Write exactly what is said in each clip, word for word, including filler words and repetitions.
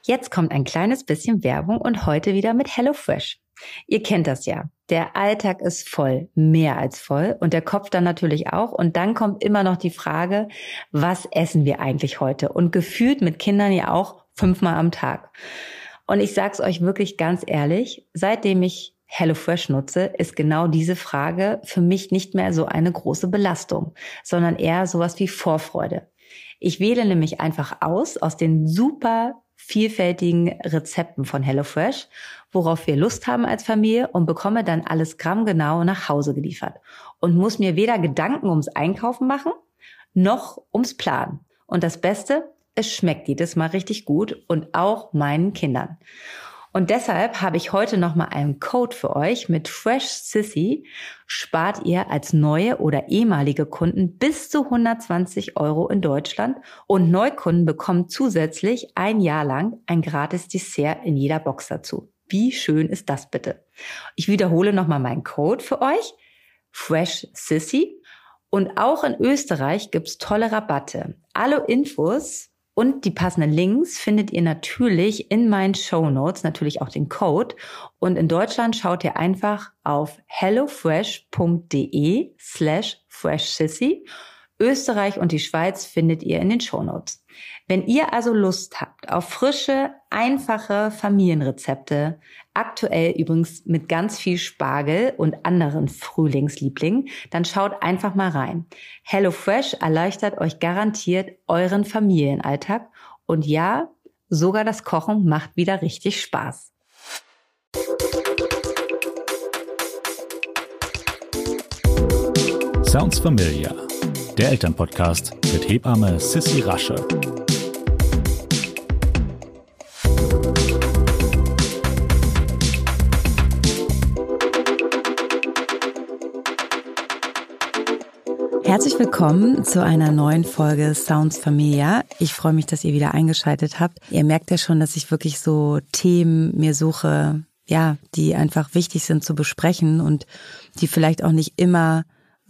Jetzt kommt ein kleines bisschen Werbung und heute wieder mit HelloFresh. Ihr kennt das ja. Der Alltag ist voll, mehr als voll und der Kopf dann natürlich auch. Und dann kommt immer noch die Frage, was essen wir eigentlich heute? Und gefühlt mit Kindern ja auch fünfmal am Tag. Und ich sag's euch wirklich ganz ehrlich, seitdem ich HelloFresh nutze, ist genau diese Frage für mich nicht mehr so eine große Belastung, sondern eher sowas wie Vorfreude. Ich wähle nämlich einfach aus, aus den super vielfältigen Rezepten von HelloFresh, worauf wir Lust haben als Familie und bekomme dann alles grammgenau nach Hause geliefert und muss mir weder Gedanken ums Einkaufen machen, noch ums Planen. Und das Beste, es schmeckt jedes Mal richtig gut und auch meinen Kindern. Und deshalb habe ich heute nochmal einen Code für euch. Mit Fresh Sissy spart ihr als neue oder ehemalige Kunden bis zu hundertzwanzig Euro in Deutschland und Neukunden bekommen zusätzlich ein Jahr lang ein gratis Dessert in jeder Box dazu. Wie schön ist das bitte? Ich wiederhole nochmal meinen Code für euch. Fresh Sissy. Und auch in Österreich gibt's tolle Rabatte. Alle Infos und die passenden Links findet ihr natürlich in meinen Shownotes, natürlich auch den Code. Und in Deutschland schaut ihr einfach auf hellofresh.de slash freshsissy. Österreich und die Schweiz findet ihr in den Shownotes. Wenn ihr also Lust habt auf frische, einfache Familienrezepte, aktuell übrigens mit ganz viel Spargel und anderen Frühlingslieblingen, dann schaut einfach mal rein. HelloFresh erleichtert euch garantiert euren Familienalltag und ja, sogar das Kochen macht wieder richtig Spaß. Sounds Familiar, der Elternpodcast mit Hebamme Sissi Rasche. Herzlich willkommen zu einer neuen Folge Sounds Familiar. Ich freue mich, dass ihr wieder eingeschaltet habt. Ihr merkt ja schon, dass ich wirklich so Themen mir suche, ja, die einfach wichtig sind zu besprechen und die vielleicht auch nicht immer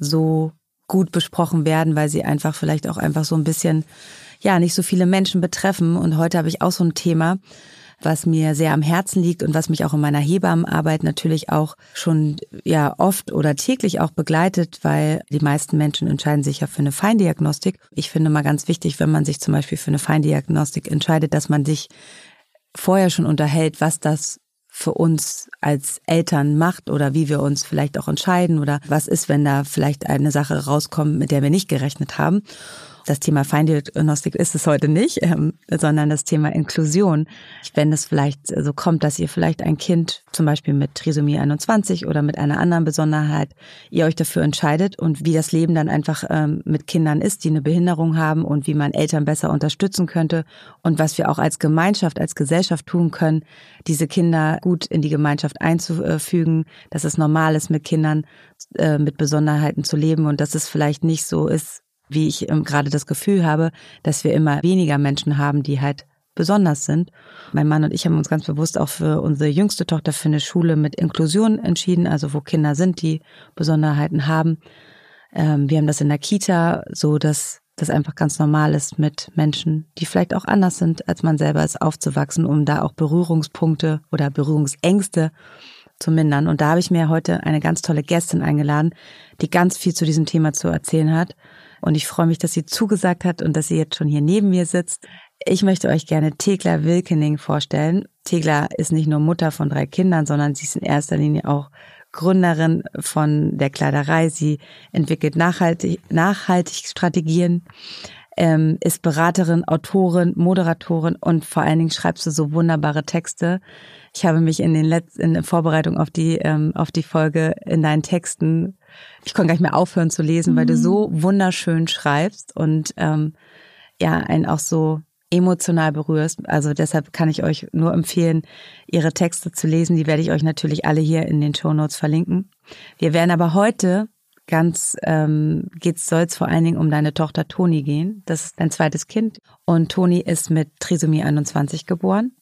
so gut besprochen werden, weil sie einfach vielleicht auch einfach so ein bisschen, ja, nicht so viele Menschen betreffen. Und heute habe ich auch so ein Thema, was mir sehr am Herzen liegt und was mich auch in meiner Hebammenarbeit natürlich auch schon ja oft oder täglich auch begleitet, weil die meisten Menschen entscheiden sich ja für eine Feindiagnostik. Ich finde mal ganz wichtig, wenn man sich zum Beispiel für eine Feindiagnostik entscheidet, dass man sich vorher schon unterhält, was das für uns als Eltern macht oder wie wir uns vielleicht auch entscheiden oder was ist, wenn da vielleicht eine Sache rauskommt, mit der wir nicht gerechnet haben. Das Thema Feindiagnostik ist es heute nicht, ähm, sondern das Thema Inklusion. Wenn es vielleicht so kommt, dass ihr vielleicht ein Kind zum Beispiel mit Trisomie einundzwanzig oder mit einer anderen Besonderheit, ihr euch dafür entscheidet und wie das Leben dann einfach ähm, mit Kindern ist, die eine Behinderung haben und wie man Eltern besser unterstützen könnte und was wir auch als Gemeinschaft, als Gesellschaft tun können, diese Kinder gut in die Gemeinschaft einzufügen, dass es normal ist, mit Kindern äh, mit Besonderheiten zu leben und dass es vielleicht nicht so ist, wie ich ähm, gerade das Gefühl habe, dass wir immer weniger Menschen haben, die halt besonders sind. Mein Mann und ich haben uns ganz bewusst auch für unsere jüngste Tochter für eine Schule mit Inklusion entschieden, also wo Kinder sind, die Besonderheiten haben. Ähm, wir haben das in der Kita, so dass das einfach ganz normal ist, mit Menschen, die vielleicht auch anders sind, als man selber ist, aufzuwachsen, um da auch Berührungspunkte oder Berührungsängste zu mindern. Und da habe ich mir heute eine ganz tolle Gästin eingeladen, die ganz viel zu diesem Thema zu erzählen hat. Und ich freue mich, dass sie zugesagt hat und dass sie jetzt schon hier neben mir sitzt. Ich möchte euch gerne Thekla Wilkening vorstellen. Thekla ist nicht nur Mutter von drei Kindern, sondern sie ist in erster Linie auch Gründerin von der Kleiderei. Sie entwickelt nachhaltig, nachhaltig Strategien, ähm, ist Beraterin, Autorin, Moderatorin und vor allen Dingen schreibst du so wunderbare Texte. Ich habe mich in den letzten, in der Vorbereitung auf die, ähm, auf die Folge in deinen Texten, ich konnte gar nicht mehr aufhören zu lesen, mhm. weil du so wunderschön schreibst und ähm, ja, einen auch so emotional berührst. Also deshalb kann ich euch nur empfehlen, ihre Texte zu lesen. Die werde ich euch natürlich alle hier in den Shownotes verlinken. Wir werden aber heute ganz, ähm, geht's, soll es vor allen Dingen um deine Tochter Toni gehen. Das ist dein zweites Kind. Und Toni ist mit Trisomie einundzwanzig geboren.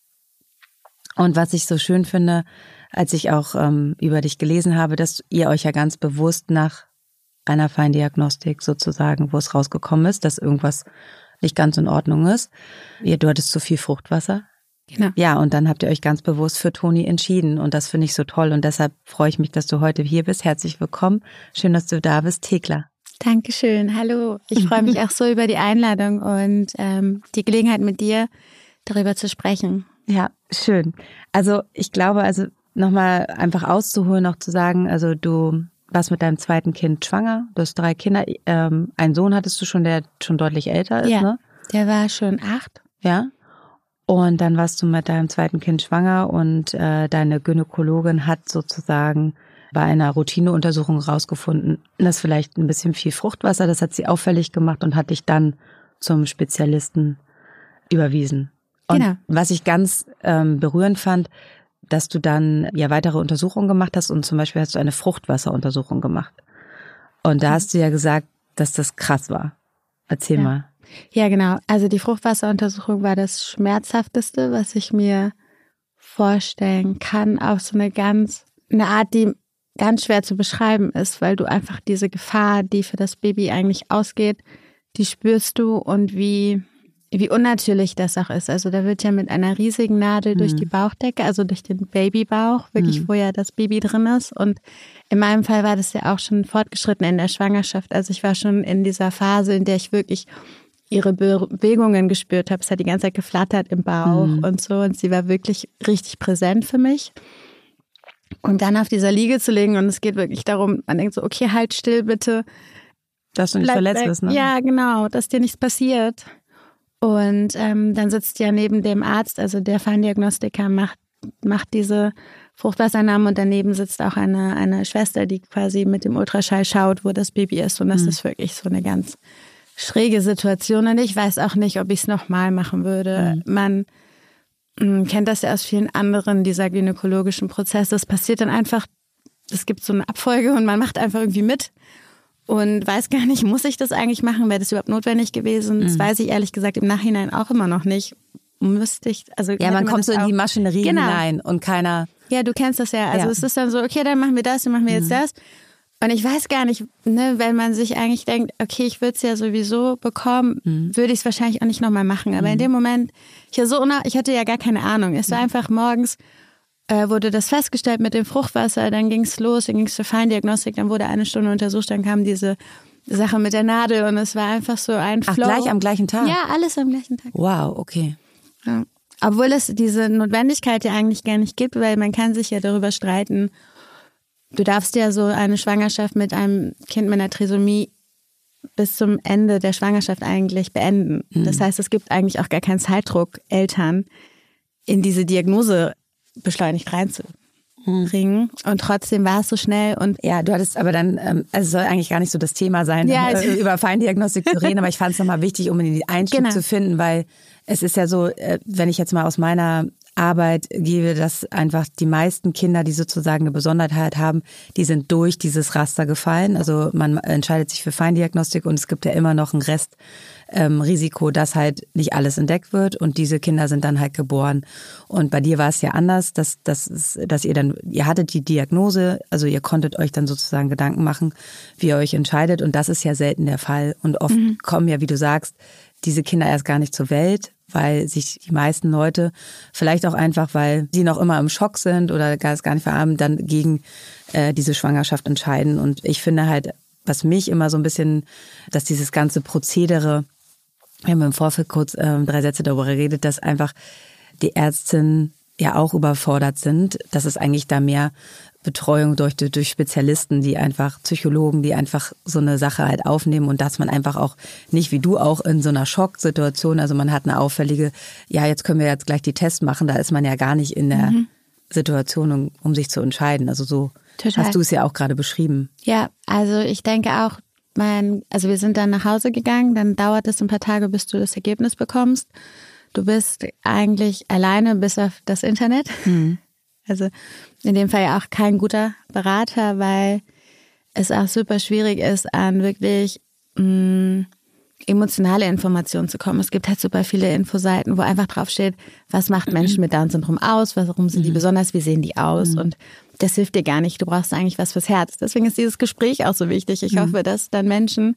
Und was ich so schön finde, als ich auch ähm, über dich gelesen habe, dass ihr euch ja ganz bewusst nach einer Feindiagnostik sozusagen, wo es rausgekommen ist, dass irgendwas nicht ganz in Ordnung ist. Ihr, du hattest zu viel Fruchtwasser. Genau. Ja, und dann habt ihr euch ganz bewusst für Toni entschieden und das finde ich so toll und deshalb freue ich mich, dass du heute hier bist. Herzlich willkommen. Schön, dass du da bist, Thekla. Dankeschön, hallo. Ich freue mich auch so über die Einladung und ähm, die Gelegenheit mit dir darüber zu sprechen. Ja, schön. Also ich glaube, also nochmal einfach auszuholen, auch zu sagen, also du warst mit deinem zweiten Kind schwanger, du hast drei Kinder, ähm, einen Sohn hattest du schon, der schon deutlich älter ist, ja, ne? Der war schon acht. Ja. Und dann warst du mit deinem zweiten Kind schwanger und äh, deine Gynäkologin hat sozusagen bei einer Routineuntersuchung rausgefunden, dass vielleicht ein bisschen viel Fruchtwasser, das hat sie auffällig gemacht und hat dich dann zum Spezialisten überwiesen. Und genau. Was ich ganz ähm, berührend fand, dass du dann ja weitere Untersuchungen gemacht hast und zum Beispiel hast du eine Fruchtwasseruntersuchung gemacht. Und da hast du ja gesagt, dass das krass war. Erzähl ja. mal. Ja, genau. Also die Fruchtwasseruntersuchung war das Schmerzhafteste, was ich mir vorstellen kann. Auf so eine ganz, eine Art, die ganz schwer zu beschreiben ist, weil du einfach diese Gefahr, die für das Baby eigentlich ausgeht, die spürst du und wie, wie unnatürlich das auch ist. Also da wird ja mit einer riesigen Nadel mhm. durch die Bauchdecke, also durch den Babybauch, wirklich, mhm. wo ja das Baby drin ist. Und in meinem Fall war das ja auch schon fortgeschritten in der Schwangerschaft. Also ich war schon in dieser Phase, in der ich wirklich ihre Bewegungen gespürt habe. Es hat die ganze Zeit geflattert im Bauch mhm. und so. Und sie war wirklich richtig präsent für mich. Und dann auf dieser Liege zu liegen und es geht wirklich darum, man denkt so, okay, halt still bitte. Dass du nicht verletzt wirst, ne? Ja, genau, dass dir nichts passiert. Und ähm, dann sitzt ja neben dem Arzt, also der Feindiagnostiker macht, macht diese Fruchtwassernahme und daneben sitzt auch eine, eine Schwester, die quasi mit dem Ultraschall schaut, wo das Baby ist. Und das mhm. ist wirklich so eine ganz schräge Situation. Und ich weiß auch nicht, ob ich es nochmal machen würde. Mhm. Man mh, kennt das ja aus vielen anderen dieser gynäkologischen Prozesse. Es passiert dann einfach, es gibt so eine Abfolge und man macht einfach irgendwie mit. Und weiß gar nicht, muss ich das eigentlich machen? Wäre das überhaupt notwendig gewesen? Mhm. Das weiß ich ehrlich gesagt im Nachhinein auch immer noch nicht. Müsste ich, also ja, man kommt so in die Maschinerie genau. hinein und keiner... Ja, du kennst das ja. Also ja. es ist dann so, okay, dann machen wir das, dann machen wir jetzt mhm. das. Und ich weiß gar nicht, ne, wenn man sich eigentlich denkt, okay, ich würde es ja sowieso bekommen, mhm. würde ich es wahrscheinlich auch nicht nochmal machen. Aber mhm. in dem Moment, ich, ja so, ich hatte ja gar keine Ahnung. Es war mhm. einfach morgens, äh, wurde das festgestellt mit dem Fruchtwasser, dann ging es los, dann ging es zur Feindiagnostik, dann wurde eine Stunde untersucht, dann kam diese Sache mit der Nadel und es war einfach so ein Ach, Flow. gleich am gleichen Tag? Ja, alles am gleichen Tag. Wow, okay. Ja. Obwohl es diese Notwendigkeit ja eigentlich gar nicht gibt, weil man kann sich ja darüber streiten. Du darfst ja so eine Schwangerschaft mit einem Kind mit einer Trisomie bis zum Ende der Schwangerschaft eigentlich beenden. Mhm. Das heißt, es gibt eigentlich auch gar keinen Zeitdruck, Eltern in diese Diagnose beschleunigt reinzubringen. Mhm. Und trotzdem war es so schnell. Und ja, du hattest aber dann, ähm, also es soll eigentlich gar nicht so das Thema sein, ja, äh, über Feindiagnostik zu reden, aber ich fand es nochmal wichtig, um in den Einstieg genau. zu finden, weil es ist ja so, äh, wenn ich jetzt mal aus meiner Arbeit gebe, dass einfach die meisten Kinder, die sozusagen eine Besonderheit haben, die sind durch dieses Raster gefallen. Also man entscheidet sich für Feindiagnostik und es gibt ja immer noch ein Restrisiko, ähm, dass halt nicht alles entdeckt wird und diese Kinder sind dann halt geboren. Und bei dir war es ja anders, dass, dass, dass ihr dann, ihr hattet die Diagnose, also ihr konntet euch dann sozusagen Gedanken machen, wie ihr euch entscheidet und das ist ja selten der Fall. Und oft mhm. kommen ja, wie du sagst, diese Kinder erst gar nicht zur Welt, weil sich die meisten Leute, vielleicht auch einfach, weil sie noch immer im Schock sind oder gar, gar nicht verarmen, dann gegen äh, diese Schwangerschaft entscheiden. Und ich finde halt, was mich immer so ein bisschen, dass dieses ganze Prozedere, wir haben im Vorfeld kurz äh, drei Sätze darüber geredet, dass einfach die Ärztinnen ja auch überfordert sind, dass es eigentlich da mehr Betreuung durch, durch Spezialisten, die einfach Psychologen, die einfach so eine Sache halt aufnehmen und dass man einfach auch nicht wie du auch in so einer Schocksituation, also man hat eine auffällige, ja jetzt können wir jetzt gleich die Tests machen, da ist man ja gar nicht in der mhm. Situation, um, um sich zu entscheiden. Also so Total. Hast du es ja auch gerade beschrieben. Ja, also ich denke auch, mein, also wir sind dann nach Hause gegangen, dann dauert es ein paar Tage, bis du das Ergebnis bekommst. Du bist eigentlich alleine bis auf das Internet. Mhm. Also in dem Fall ja auch kein guter Berater, weil es auch super schwierig ist, an wirklich mh, emotionale Informationen zu kommen. Es gibt halt super viele Infoseiten, wo einfach draufsteht, was macht Menschen mit Down-Syndrom aus, warum sind die besonders, wie sehen die aus und das hilft dir gar nicht. Du brauchst eigentlich was fürs Herz. Deswegen ist dieses Gespräch auch so wichtig. Ich hoffe, dass dann Menschen,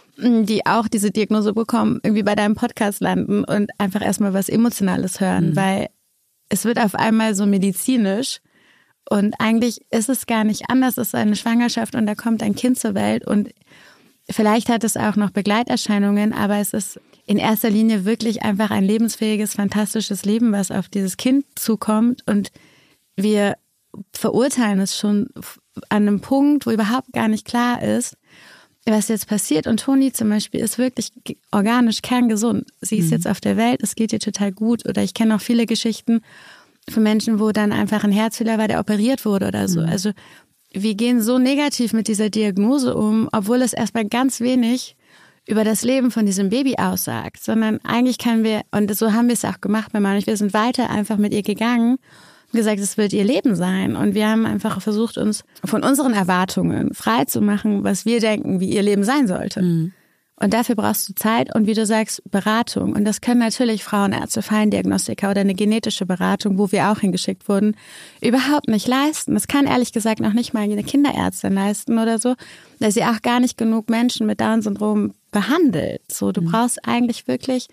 die auch diese Diagnose bekommen, irgendwie bei deinem Podcast landen und einfach erstmal was Emotionales hören, mhm. weil es wird auf einmal so medizinisch und eigentlich ist es gar nicht anders. Es ist eine Schwangerschaft und da kommt ein Kind zur Welt und vielleicht hat es auch noch Begleiterscheinungen, aber es ist in erster Linie wirklich einfach ein lebensfähiges, fantastisches Leben, was auf dieses Kind zukommt und wir verurteilen es schon an einem Punkt, wo überhaupt gar nicht klar ist, was jetzt passiert. Und Toni zum Beispiel ist wirklich organisch kerngesund. Sie ist mhm. jetzt auf der Welt, es geht ihr total gut. Oder ich kenne auch viele Geschichten von Menschen, wo dann einfach ein Herzfehler war, der operiert wurde oder so. Mhm. Also wir gehen so negativ mit dieser Diagnose um, obwohl es erstmal ganz wenig über das Leben von diesem Baby aussagt. Sondern eigentlich können wir, und so haben wir es auch gemacht bei Mama, wir sind weiter einfach mit ihr gegangen und gesagt, es wird ihr Leben sein. Und wir haben einfach versucht, uns von unseren Erwartungen frei zu machen, was wir denken, wie ihr Leben sein sollte. Mhm. Und dafür brauchst du Zeit und wie du sagst, Beratung. Und das können natürlich Frauenärzte, Feindiagnostiker oder eine genetische Beratung, wo wir auch hingeschickt wurden, überhaupt nicht leisten. Das kann ehrlich gesagt noch nicht mal eine Kinderärztin leisten oder so, weil sie auch gar nicht genug Menschen mit Down-Syndrom behandelt. So, du mhm. brauchst eigentlich wirklich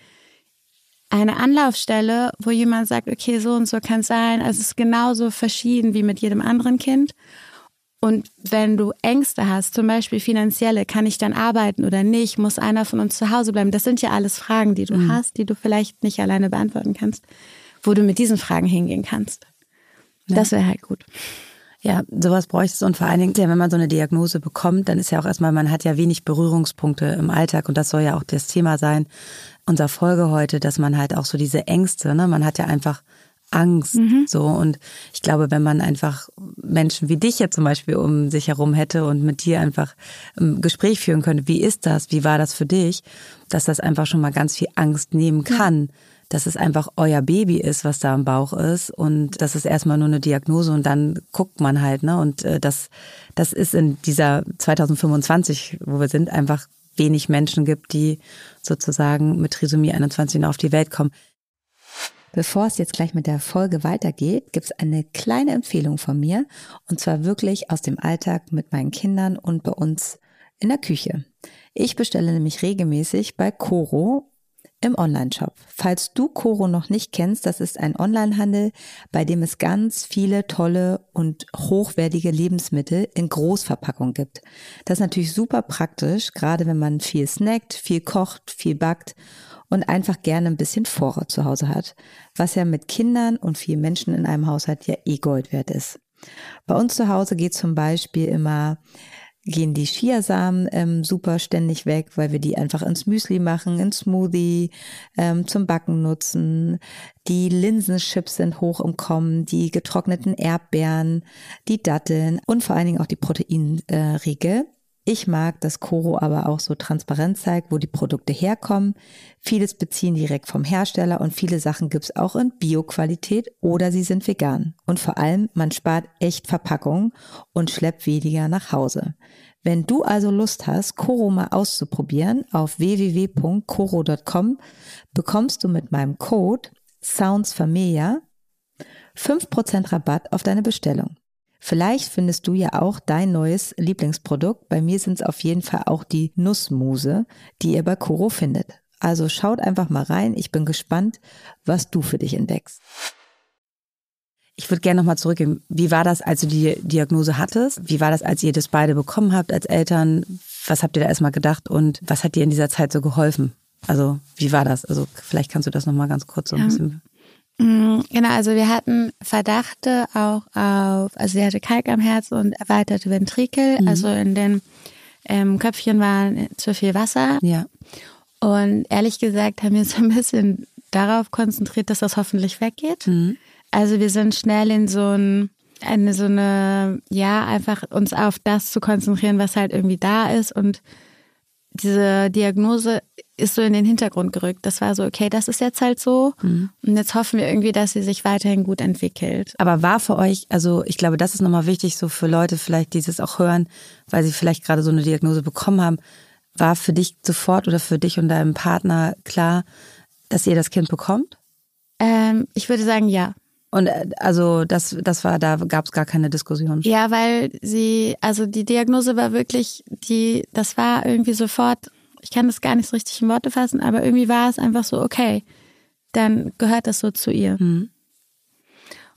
eine Anlaufstelle, wo jemand sagt, okay, so und so kann es sein. Also es ist genauso verschieden wie mit jedem anderen Kind. Und wenn du Ängste hast, zum Beispiel finanzielle, kann ich dann arbeiten oder nicht, muss einer von uns zu Hause bleiben? Das sind ja alles Fragen, die du mhm. hast, die du vielleicht nicht alleine beantworten kannst, wo du mit diesen Fragen hingehen kannst. Ja. Das wäre halt gut. Ja, sowas bräuchte es und vor allen Dingen, wenn man so eine Diagnose bekommt, dann ist ja auch erstmal, man hat ja wenig Berührungspunkte im Alltag und das soll ja auch das Thema sein unserer Folge heute, dass man halt auch so diese Ängste, ne, man hat ja einfach Angst, mhm. so, und ich glaube, wenn man einfach Menschen wie dich jetzt zum Beispiel um sich herum hätte und mit dir einfach ein Gespräch führen könnte, wie ist das, wie war das für dich, dass das einfach schon mal ganz viel Angst nehmen kann, ja. dass es einfach euer Baby ist, was da im Bauch ist und das ist erstmal nur eine Diagnose und dann guckt man halt, ne, und äh, das, das ist in dieser zwanzig fünfundzwanzig, wo wir sind, einfach wenig Menschen gibt, die sozusagen mit Trisomie einundzwanzig noch auf die Welt kommen. Bevor es jetzt gleich mit der Folge weitergeht, gibt es eine kleine Empfehlung von mir und zwar wirklich aus dem Alltag mit meinen Kindern und bei uns in der Küche. Ich bestelle nämlich regelmäßig bei Coro im Onlineshop. Falls du Coro noch nicht kennst, das ist ein Onlinehandel, bei dem es ganz viele tolle und hochwertige Lebensmittel in Großverpackung gibt. Das ist natürlich super praktisch, gerade wenn man viel snackt, viel kocht, viel backt und einfach gerne ein bisschen Vorrat zu Hause hat, was ja mit Kindern und vielen Menschen in einem Haushalt ja eh Gold wert ist. Bei uns zu Hause geht zum Beispiel immer, gehen die Chiasamen ähm, super ständig weg, weil wir die einfach ins Müsli machen, ins Smoothie, ähm, zum Backen nutzen. Die Linsenchips sind hoch im Kommen, die getrockneten Erdbeeren, die Datteln und vor allen Dingen auch die Proteinriegel. Äh, Ich mag, dass Coro aber auch so transparent zeigt, wo die Produkte herkommen. Vieles beziehen direkt vom Hersteller und viele Sachen gibt's auch in Bio-Qualität oder sie sind vegan. Und vor allem, man spart echt Verpackungen und schleppt weniger nach Hause. Wenn du also Lust hast, Coro mal auszuprobieren, auf w w w punkt coro punkt com bekommst du mit meinem Code SOUNDSFamilia fünf Prozent Rabatt auf deine Bestellung. Vielleicht findest du ja auch dein neues Lieblingsprodukt. Bei mir sind es auf jeden Fall auch die Nussmuse, die ihr bei Coro findet. Also schaut einfach mal rein. Ich bin gespannt, was du für dich entdeckst. Ich würde gerne nochmal zurückgehen. Wie war das, als du die Diagnose hattest? Wie war das, als ihr das beide bekommen habt als Eltern? Was habt ihr da erstmal gedacht und was hat dir in dieser Zeit so geholfen? Also wie war das? Also vielleicht kannst du das nochmal ganz kurz so ein ja. bisschen... Genau, also wir hatten Verdachte auch auf, also sie hatte Kalk am Herz und erweiterte Ventrikel, mhm. also in den ähm, Köpfchen war zu viel Wasser. Ja. Und ehrlich gesagt haben wir uns ein bisschen darauf konzentriert, dass das hoffentlich weggeht. Mhm. Also wir sind schnell in so ein, eine, so eine, ja, einfach uns auf das zu konzentrieren, was halt irgendwie da ist und diese Diagnose ist so in den Hintergrund gerückt. Das war so, okay, das ist jetzt halt so. Mhm. Und jetzt hoffen wir irgendwie, dass sie sich weiterhin gut entwickelt. Aber war für euch, also ich glaube, das ist nochmal wichtig, so für Leute vielleicht, die das auch hören, weil sie vielleicht gerade so eine Diagnose bekommen haben, war für dich sofort oder für dich und deinem Partner klar, dass ihr das Kind bekommt? Ähm, ich würde sagen, ja. Und also das, das war, da gab es gar keine Diskussion. Ja, weil sie, also die Diagnose war wirklich, die, das war irgendwie sofort, ich kann das gar nicht so richtig in Worte fassen, aber irgendwie war es einfach so, okay, dann gehört das so zu ihr. Mhm.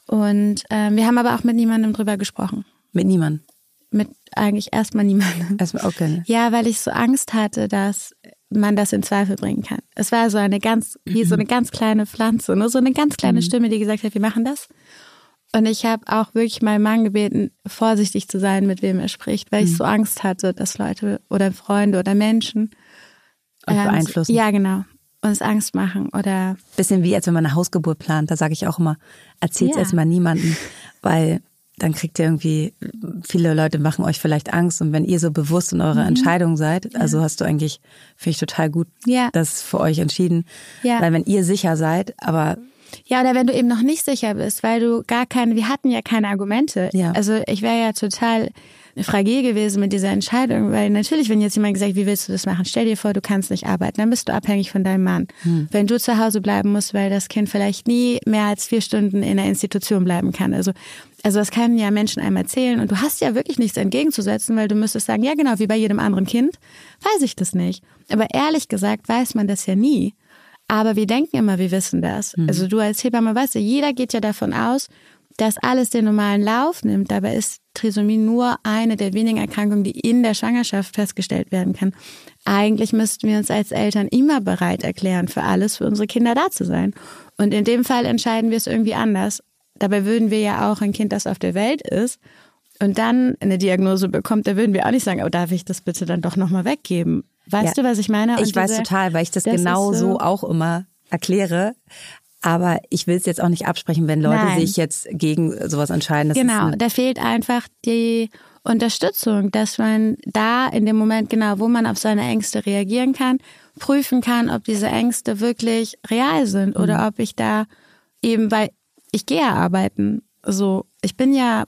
Und ähm, wir haben aber auch mit niemandem drüber gesprochen. Mit niemandem? Mit eigentlich erstmal niemandem. Erstmal, okay. Ja, weil ich so Angst hatte, dass man das in Zweifel bringen kann. Es war so eine ganz, wie so eine ganz kleine Pflanze, ne? So eine ganz kleine Stimme, die gesagt hat, wir machen das. Und ich habe auch wirklich meinen Mann gebeten, vorsichtig zu sein, mit wem er spricht, weil ich so Angst hatte, dass Leute oder Freunde oder Menschen euch beeinflussen. Ja, genau. Uns Angst machen oder... Bisschen wie, als wenn man eine Hausgeburt plant. Da sage ich auch immer, erzählt's ja. erstmal niemandem, weil dann kriegt ihr irgendwie, viele Leute machen euch vielleicht Angst und wenn ihr so bewusst in eurer mhm. Entscheidung seid, ja. also hast du eigentlich, finde ich total gut, ja. das für euch entschieden. Ja. Weil wenn ihr sicher seid, aber... Ja, oder wenn du eben noch nicht sicher bist, weil du gar keine, wir hatten ja keine Argumente. Ja. Also ich wäre ja total fragil gewesen mit dieser Entscheidung, weil natürlich, wenn jetzt jemand gesagt, wie willst du das machen? Stell dir vor, du kannst nicht arbeiten, dann bist du abhängig von deinem Mann. Hm. Wenn du zu Hause bleiben musst, weil das Kind vielleicht nie mehr als vier Stunden in der Institution bleiben kann. Also, also das können ja Menschen einem erzählen und du hast ja wirklich nichts entgegenzusetzen, weil du müsstest sagen, ja genau, wie bei jedem anderen Kind, weiß ich das nicht. Aber ehrlich gesagt weiß man das ja nie. Aber wir denken immer, wir wissen das. Mhm. Also du als Hebamme weißt ja, jeder geht ja davon aus, dass alles den normalen Lauf nimmt. Dabei ist Trisomie nur eine der wenigen Erkrankungen, die in der Schwangerschaft festgestellt werden kann. Eigentlich müssten wir uns als Eltern immer bereit erklären, für alles, für unsere Kinder da zu sein. Und in dem Fall entscheiden wir es irgendwie anders. Dabei würden wir ja auch ein Kind, das auf der Welt ist und dann eine Diagnose bekommt, da würden wir auch nicht sagen, oh, darf ich das bitte dann doch nochmal weggeben? Weißt ja. du, was ich meine? Und ich weiß diese, total, weil ich das, das genau so, so auch immer erkläre. Aber ich will es jetzt auch nicht absprechen, wenn Leute Nein. sich jetzt gegen sowas entscheiden. Das genau, ist da fehlt einfach die Unterstützung, dass man da in dem Moment, genau, wo man auf seine Ängste reagieren kann, prüfen kann, ob diese Ängste wirklich real sind mhm. oder ob ich da eben, weil ich gehe ja arbeiten, so, ich bin ja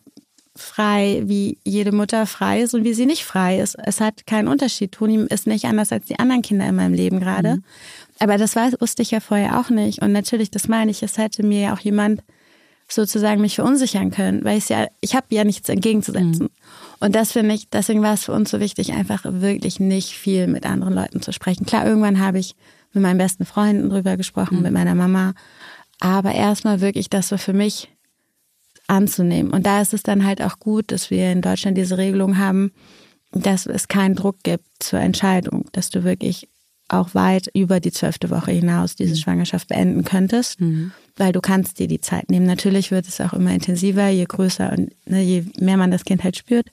frei, wie jede Mutter frei ist und wie sie nicht frei ist. Es hat keinen Unterschied. Toni ist nicht anders als die anderen Kinder in meinem Leben gerade. Mhm. Aber das weiß, wusste ich ja vorher auch nicht. Und natürlich, das meine ich, es hätte mir ja auch jemand sozusagen mich verunsichern können, weil ich ja, ich habe ja nichts entgegenzusetzen. Mhm. Und das finde ich, deswegen war es für uns so wichtig, einfach wirklich nicht viel mit anderen Leuten zu sprechen. Klar, irgendwann habe ich mit meinen besten Freunden drüber gesprochen, mhm. mit meiner Mama. Aber erstmal wirklich das so für mich anzunehmen. Und da ist es dann halt auch gut, dass wir in Deutschland diese Regelung haben, dass es keinen Druck gibt zur Entscheidung, dass du wirklich auch weit über die zwölfte Woche hinaus diese mhm. Schwangerschaft beenden könntest, mhm. weil du kannst dir die Zeit nehmen. Natürlich wird es auch immer intensiver, je größer und ne, je mehr man das Kind halt spürt.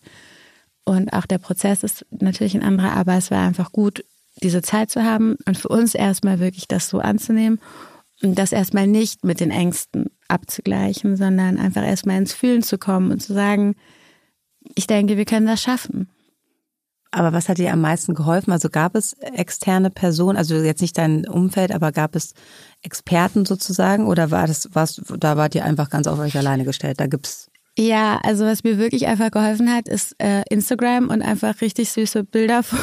Und auch der Prozess ist natürlich ein anderer, aber es war einfach gut, diese Zeit zu haben und für uns erstmal wirklich das so anzunehmen und das erstmal nicht mit den Ängsten abzugleichen, sondern einfach erstmal ins Fühlen zu kommen und zu sagen, ich denke, wir können das schaffen. Aber was hat dir am meisten geholfen? Also gab es externe Personen, also jetzt nicht dein Umfeld, aber gab es Experten sozusagen oder war das, was, da wart ihr einfach ganz auf euch alleine gestellt? Da gibt's Ja, also was mir wirklich einfach geholfen hat, ist äh, Instagram und einfach richtig süße Bilder von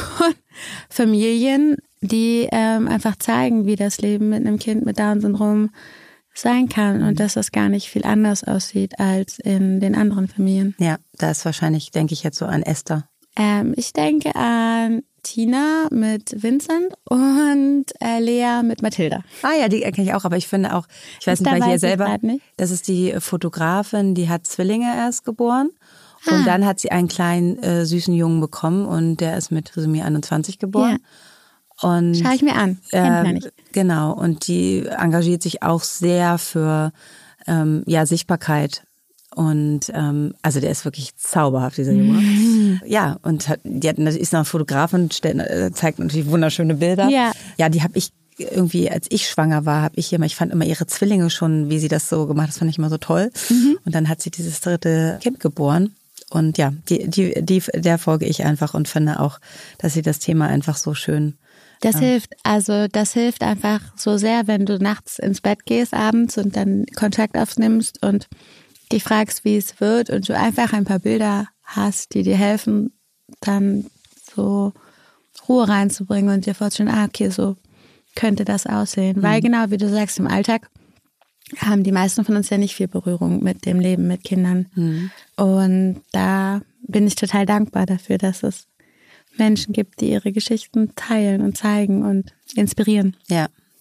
Familien, die ähm, einfach zeigen, wie das Leben mit einem Kind mit Down-Syndrom sein kann und dass das gar nicht viel anders aussieht als in den anderen Familien. Ja, da ist wahrscheinlich, denke ich jetzt so an Esther. Ähm, ich denke an Tina mit Vincent und äh, Lea mit Mathilda. Ah ja, die kenne ich auch, aber ich finde auch, ich weiß nicht, weil ich hier selber, das ist die Fotografin, die hat Zwillinge erst geboren ah. und dann hat sie einen kleinen äh, süßen Jungen bekommen und der ist mit Trisomie einundzwanzig geboren. Ja. Und schau ich mir an, kennt man äh, nicht. Genau, und die engagiert sich auch sehr für ähm, ja Sichtbarkeit. Und ähm, also der ist wirklich zauberhaft, dieser Junge. Mhm. Ja, und hat, die hat, ist eine Fotografin, stellt, zeigt natürlich wunderschöne Bilder. Ja, ja, die habe ich irgendwie, als ich schwanger war, habe ich immer, ich fand immer ihre Zwillinge schon, wie sie das so gemacht hat, das fand ich immer so toll. Mhm. Und dann hat sie dieses dritte Kind geboren. Und ja, die, die, die, der folge ich einfach und finde auch, dass sie das Thema einfach so schön. Das ja. hilft, also das hilft einfach so sehr, wenn du nachts ins Bett gehst abends und dann Kontakt aufnimmst und dich fragst, wie es wird und du einfach ein paar Bilder hast, die dir helfen, dann so Ruhe reinzubringen und dir vorzustellen, ah, okay, so könnte das aussehen. Mhm. Weil genau, wie du sagst, im Alltag haben die meisten von uns ja nicht viel Berührung mit dem Leben mit Kindern. Mhm. Und da bin ich total dankbar dafür, dass es Menschen gibt, die ihre Geschichten teilen und zeigen und inspirieren. Ja,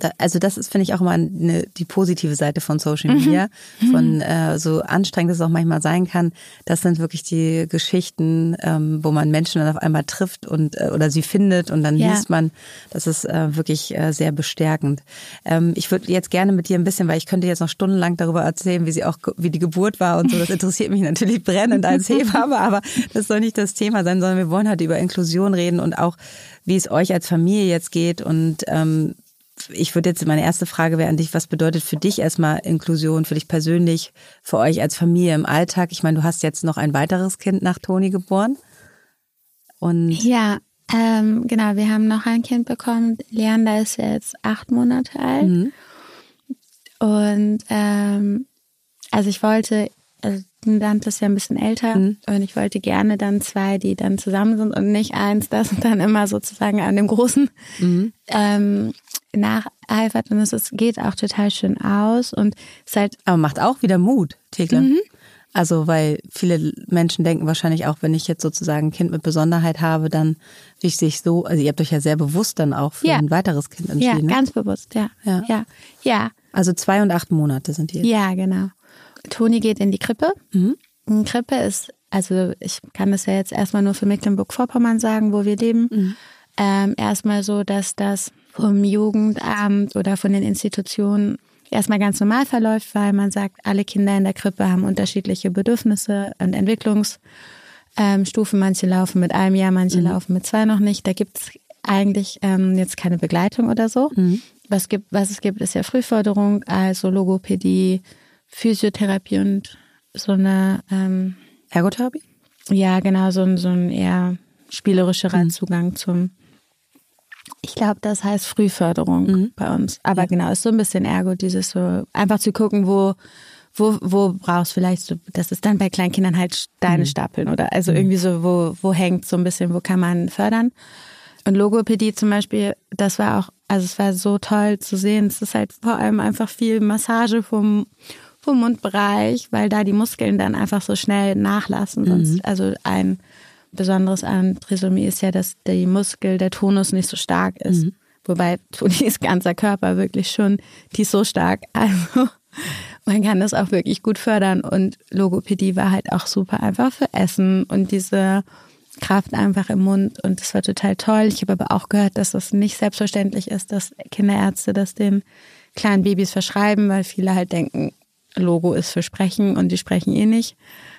also das ist, finde ich, auch immer eine, die positive Seite von Social Media, mhm. von äh, so anstrengend es auch manchmal sein kann. Das sind wirklich die Geschichten, ähm, wo man Menschen dann auf einmal trifft und äh, oder sie findet und dann ja. liest man. Das ist äh, wirklich äh, sehr bestärkend. Ähm, ich würde jetzt gerne mit dir ein bisschen, weil ich könnte jetzt noch stundenlang darüber erzählen, wie sie auch, wie die Geburt war und so. Das interessiert mich natürlich brennend als Hebamme, aber das soll nicht das Thema sein, sondern wir wollen heute über Inklusion reden und auch, wie es euch als Familie jetzt geht. Und ähm, ich würde jetzt, meine erste Frage wäre an dich, was bedeutet für dich erstmal Inklusion, für dich persönlich, für euch als Familie im Alltag? Ich meine, du hast jetzt noch ein weiteres Kind nach Toni geboren. Und ja, ähm, genau, wir haben noch ein Kind bekommen. Leander ist jetzt acht Monate alt. Mhm. Und ähm, also ich wollte, also Dante ist ja ein bisschen älter mhm. und ich wollte gerne dann zwei, die dann zusammen sind und nicht eins, das dann immer sozusagen an dem Großen mhm. ähm, nacheifert. Und es ist, geht auch total schön aus und es halt. Aber macht auch wieder Mut, Thekla. Mhm. Also weil viele Menschen denken wahrscheinlich auch, wenn ich jetzt sozusagen ein Kind mit Besonderheit habe, dann will ich sich so, also ihr habt euch ja sehr bewusst dann auch für ja. ein weiteres Kind entschieden. Ja, ganz bewusst, ja. Ja. ja. ja. Also zwei und acht Monate sind die. Ja, genau. Toni geht in die Krippe. Mhm. Eine Krippe ist, also ich kann das ja jetzt erstmal nur für Mecklenburg-Vorpommern sagen, wo wir leben. Mhm. Ähm, erstmal so, dass das vom Jugendamt oder von den Institutionen erstmal ganz normal verläuft, weil man sagt, alle Kinder in der Krippe haben unterschiedliche Bedürfnisse und Entwicklungsstufen. Manche laufen mit einem Jahr, manche mhm. laufen mit zwei noch nicht. Da gibt es eigentlich ähm, jetzt keine Begleitung oder so. Mhm. Was, gibt, was es gibt, ist ja Frühförderung, also Logopädie, Physiotherapie und so eine ähm, Ergotherapie? Ja, genau, so ein, so ein eher spielerischerer mhm. Zugang zum, ich glaube, das heißt Frühförderung mhm. bei uns. Aber ja. genau, ist so ein bisschen Ergo, dieses so, einfach zu gucken, wo, wo, wo brauchst du vielleicht so, das ist dann bei Kleinkindern halt Steine mhm. stapeln oder also mhm. irgendwie so, wo, wo hängt so ein bisschen, wo kann man fördern. Und Logopädie zum Beispiel, das war auch, also es war so toll zu sehen. Es ist halt vor allem einfach viel Massage vom vom Mundbereich, weil da die Muskeln dann einfach so schnell nachlassen. Sonst, mhm. also ein Besonderes an Trisomie ist ja, dass die Muskel, der Tonus nicht so stark ist. Mhm. Wobei Tonis ganzer Körper wirklich schon, die ist so stark. Also man kann das auch wirklich gut fördern. Und Logopädie war halt auch super einfach für Essen und diese Kraft einfach im Mund. Und das war total toll. Ich habe aber auch gehört, dass das nicht selbstverständlich ist, dass Kinderärzte das den kleinen Babys verschreiben, weil viele halt denken, Logo ist für Sprechen und die sprechen eh nicht.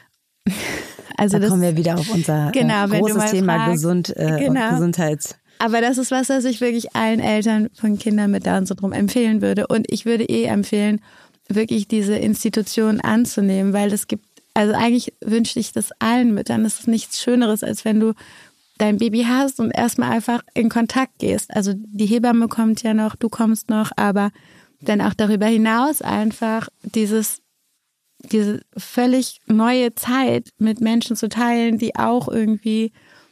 Also da das, kommen wir wieder auf unser genau, äh, großes Thema fragst, Gesund, äh, genau. Gesundheits. Aber das ist was, was ich wirklich allen Eltern von Kindern mit Down-Syndrom empfehlen würde. Und ich würde eh empfehlen, wirklich diese Institution anzunehmen, weil es gibt, also eigentlich wünsche ich das allen Müttern. Es ist nichts Schöneres, als wenn du dein Baby hast und erstmal einfach in Kontakt gehst. Also die Hebamme kommt ja noch, du kommst noch, aber dann auch darüber hinaus einfach dieses, diese völlig neue Zeit mit Menschen zu teilen, die auch irgendwie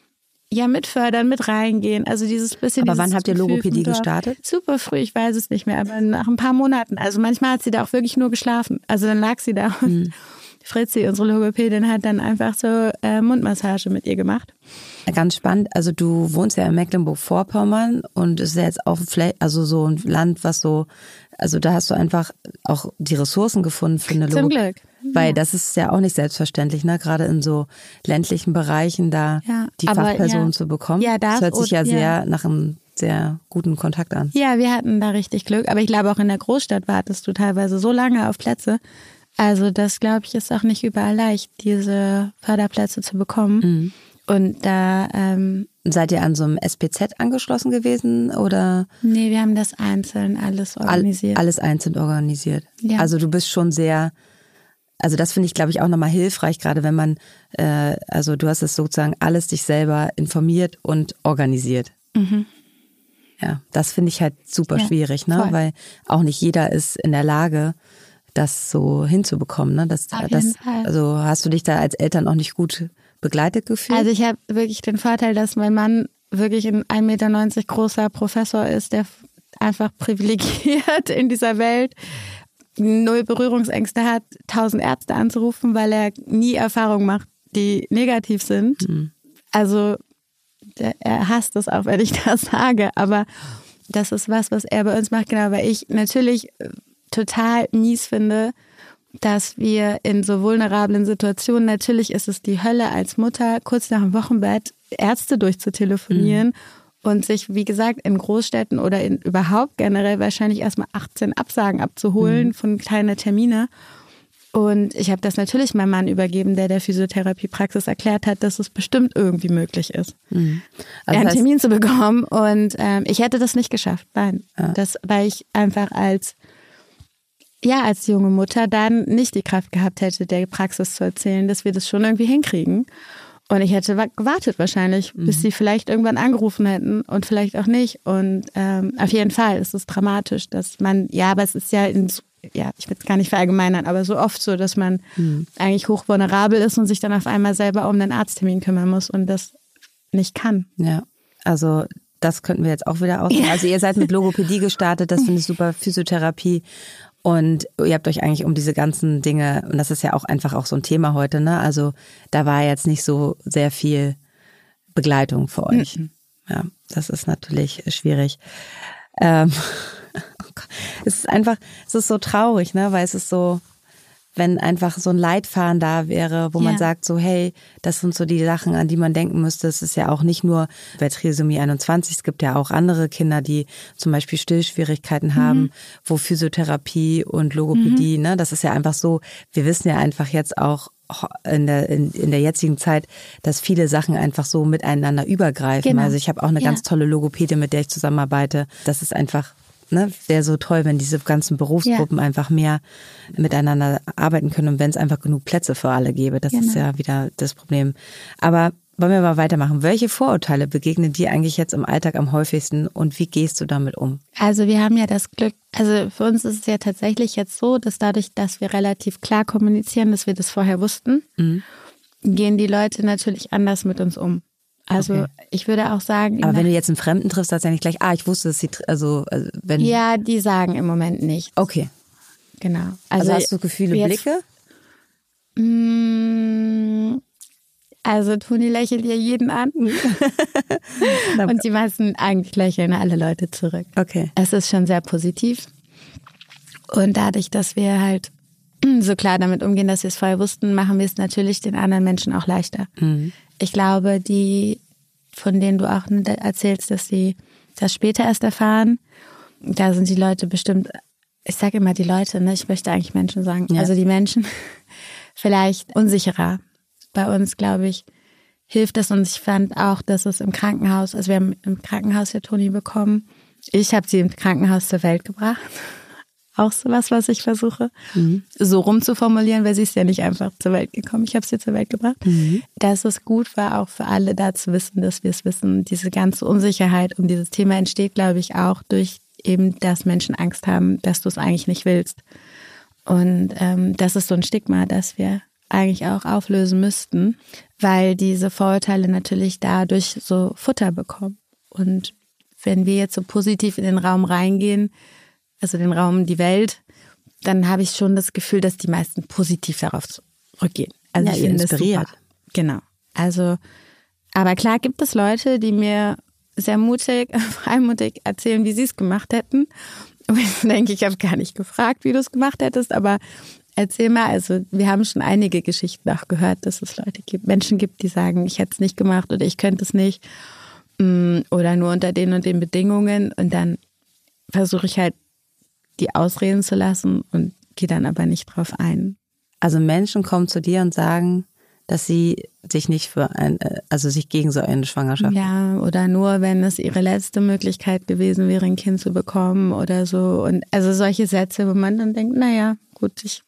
ja mitfördern, mit reingehen. Also dieses bisschen. Aber wann habt ihr Logopädie gestartet? Super früh, ich weiß es nicht mehr, aber nach ein paar Monaten. Also manchmal hat sie da auch wirklich nur geschlafen. Also dann lag sie da und hm. Fritzi, unsere Logopädin, hat dann einfach so äh, Mundmassage mit ihr gemacht. Ganz spannend. Also du wohnst ja in Mecklenburg-Vorpommern und es ist ja jetzt auch also so ein Land, was so, also da hast du einfach auch die Ressourcen gefunden für eine Logopädie. Zum Glück. Weil ja. das ist ja auch nicht selbstverständlich, ne? Gerade in so ländlichen Bereichen da ja, die Fachperson ja. zu bekommen. Ja, das, das hört sich ja und, sehr ja. nach einem sehr guten Kontakt an. Ja, wir hatten da richtig Glück. Aber ich glaube, auch in der Großstadt wartest du teilweise so lange auf Plätze. Also das, glaube ich, ist auch nicht überall leicht, diese Förderplätze zu bekommen. Mhm. Und da ähm, seid ihr an so einem S P Z angeschlossen gewesen oder? Nee, wir haben das einzeln alles organisiert. All, alles einzeln organisiert. Ja. Also du bist schon sehr, also das finde ich, glaube ich, auch nochmal hilfreich, gerade wenn man, äh, also du hast es sozusagen alles dich selber informiert und organisiert. Mhm. Ja, das finde ich halt super ja, schwierig, ne? Voll. Weil auch nicht jeder ist in der Lage, das so hinzubekommen, ne? Das, Auf das, jeden Fall. Also hast du dich da als Eltern auch nicht gut begleitet gefühlt? Also ich habe wirklich den Vorteil, dass mein Mann wirklich ein ein Meter neunzig großer Professor ist, der einfach privilegiert in dieser Welt null Berührungsängste hat, tausend Ärzte anzurufen, weil er nie Erfahrungen macht, die negativ sind. Mhm. Also der, er hasst es auch, wenn ich das sage, aber das ist was, was er bei uns macht, genau, weil ich natürlich total mies finde, dass wir in so vulnerablen Situationen, natürlich ist es die Hölle als Mutter, kurz nach dem Wochenbett Ärzte durchzutelefonieren mhm. und sich, wie gesagt, in Großstädten oder in überhaupt generell wahrscheinlich erstmal achtzehn Absagen abzuholen mhm. von kleinen Termine. Und ich habe das natürlich meinem Mann übergeben, der der Physiotherapiepraxis erklärt hat, dass es bestimmt irgendwie möglich ist, mhm. also einen Termin zu bekommen. Und ähm, ich hätte das nicht geschafft, nein. Ja. Das, weil ich einfach als ja, als junge Mutter dann nicht die Kraft gehabt hätte, der Praxis zu erzählen, dass wir das schon irgendwie hinkriegen. Und ich hätte gewartet wahrscheinlich, mhm. bis sie vielleicht irgendwann angerufen hätten und vielleicht auch nicht. Und ähm, auf jeden Fall ist es dramatisch, dass man, ja, aber es ist ja, in, ja, ich will es gar nicht verallgemeinern, aber so oft so, dass man mhm. eigentlich hochvulnerabel ist und sich dann auf einmal selber um einen Arzttermin kümmern muss und das nicht kann. Ja, also das könnten wir jetzt auch wieder ausmachen. Ja. Also ihr seid mit Logopädie gestartet, das finde ich super, Physiotherapie. Und ihr habt euch eigentlich um diese ganzen Dinge, und das ist ja auch einfach auch so ein Thema heute, ne? Also da war jetzt nicht so sehr viel Begleitung für euch. Mhm. Ja, das ist natürlich schwierig. Ähm, oh Gott. Es ist einfach, es ist so traurig, ne? Weil es ist so, wenn einfach so ein Leitfaden da wäre, wo man ja. sagt so, hey, das sind so die Sachen, an die man denken müsste. Es ist ja auch nicht nur bei Trisomie einundzwanzig, es gibt ja auch andere Kinder, die zum Beispiel Stillschwierigkeiten haben, mhm. wo Physiotherapie und Logopädie, mhm. ne, das ist ja einfach so, wir wissen ja einfach jetzt auch in der, in, in der jetzigen Zeit, dass viele Sachen einfach so miteinander übergreifen. Genau. Also ich habe auch eine ja. ganz tolle Logopädin, mit der ich zusammenarbeite. Das ist einfach... Ne, wäre so toll, wenn diese ganzen Berufsgruppen ja. einfach mehr miteinander arbeiten können und wenn es einfach genug Plätze für alle gäbe. Das genau. ist ja wieder das Problem. Aber wollen wir mal weitermachen. Welche Vorurteile begegnen dir eigentlich jetzt im Alltag am häufigsten und wie gehst du damit um? Also wir haben ja das Glück, also für uns ist es ja tatsächlich jetzt so, dass dadurch, dass wir relativ klar kommunizieren, dass wir das vorher wussten, mhm. gehen die Leute natürlich anders mit uns um. Also okay. ich würde auch sagen... Aber wenn du jetzt einen Fremden triffst, sagst du ja nicht gleich, ah, ich wusste, dass sie... Also, also wenn ja, die sagen im Moment nichts. Okay. Genau. Also, also hast du Gefühle, jetzt, Blicke? Mh, also Toni lächelt ja jeden an. Und die meisten eigentlich lächeln alle Leute zurück. Okay. Es ist schon sehr positiv. Und dadurch, dass wir halt so klar damit umgehen, dass wir es vorher wussten, machen wir es natürlich den anderen Menschen auch leichter. Mhm. Ich glaube, die, von denen du auch erzählst, dass sie das später erst erfahren, da sind die Leute bestimmt, ich sage immer die Leute, ne, ich möchte eigentlich Menschen sagen, ja. also die Menschen vielleicht unsicherer. Bei uns, glaube ich, hilft das und ich fand auch, dass es im Krankenhaus, also wir haben im Krankenhaus ja Toni bekommen, ich habe sie im Krankenhaus zur Welt gebracht. Auch sowas, was ich versuche, mhm. so rumzuformulieren, weil sie ist ja nicht einfach zur Welt gekommen. Ich habe sie zur Welt gebracht. Mhm. Dass es gut war, auch für alle da zu wissen, dass wir es wissen. Diese ganze Unsicherheit um dieses Thema entsteht, glaube ich, auch durch eben, dass Menschen Angst haben, dass du es eigentlich nicht willst. Und ähm, das ist so ein Stigma, das wir eigentlich auch auflösen müssten, weil diese Vorurteile natürlich dadurch so Futter bekommen. Und wenn wir jetzt so positiv in den Raum reingehen, also den Raum, die Welt, dann habe ich schon das Gefühl, dass die meisten positiv darauf zurückgehen. Also ja, ich finde das inspiriert. Super. Genau. Also, aber klar gibt es Leute, die mir sehr mutig, freimutig erzählen, wie sie es gemacht hätten. Und ich denke, ich habe gar nicht gefragt, wie du es gemacht hättest, aber erzähl mal, also wir haben schon einige Geschichten auch gehört, dass es Leute gibt, Menschen gibt, die sagen, ich hätte es nicht gemacht oder ich könnte es nicht oder nur unter den und den Bedingungen und dann versuche ich halt die ausreden zu lassen und gehe dann aber nicht drauf ein. Also Menschen kommen zu dir und sagen, dass sie sich nicht für ein, also sich gegen so eine Schwangerschaft. Ja, oder nur, wenn es ihre letzte Möglichkeit gewesen wäre, ein Kind zu bekommen oder so. Und also solche Sätze, wo man dann denkt, naja, gut, ich.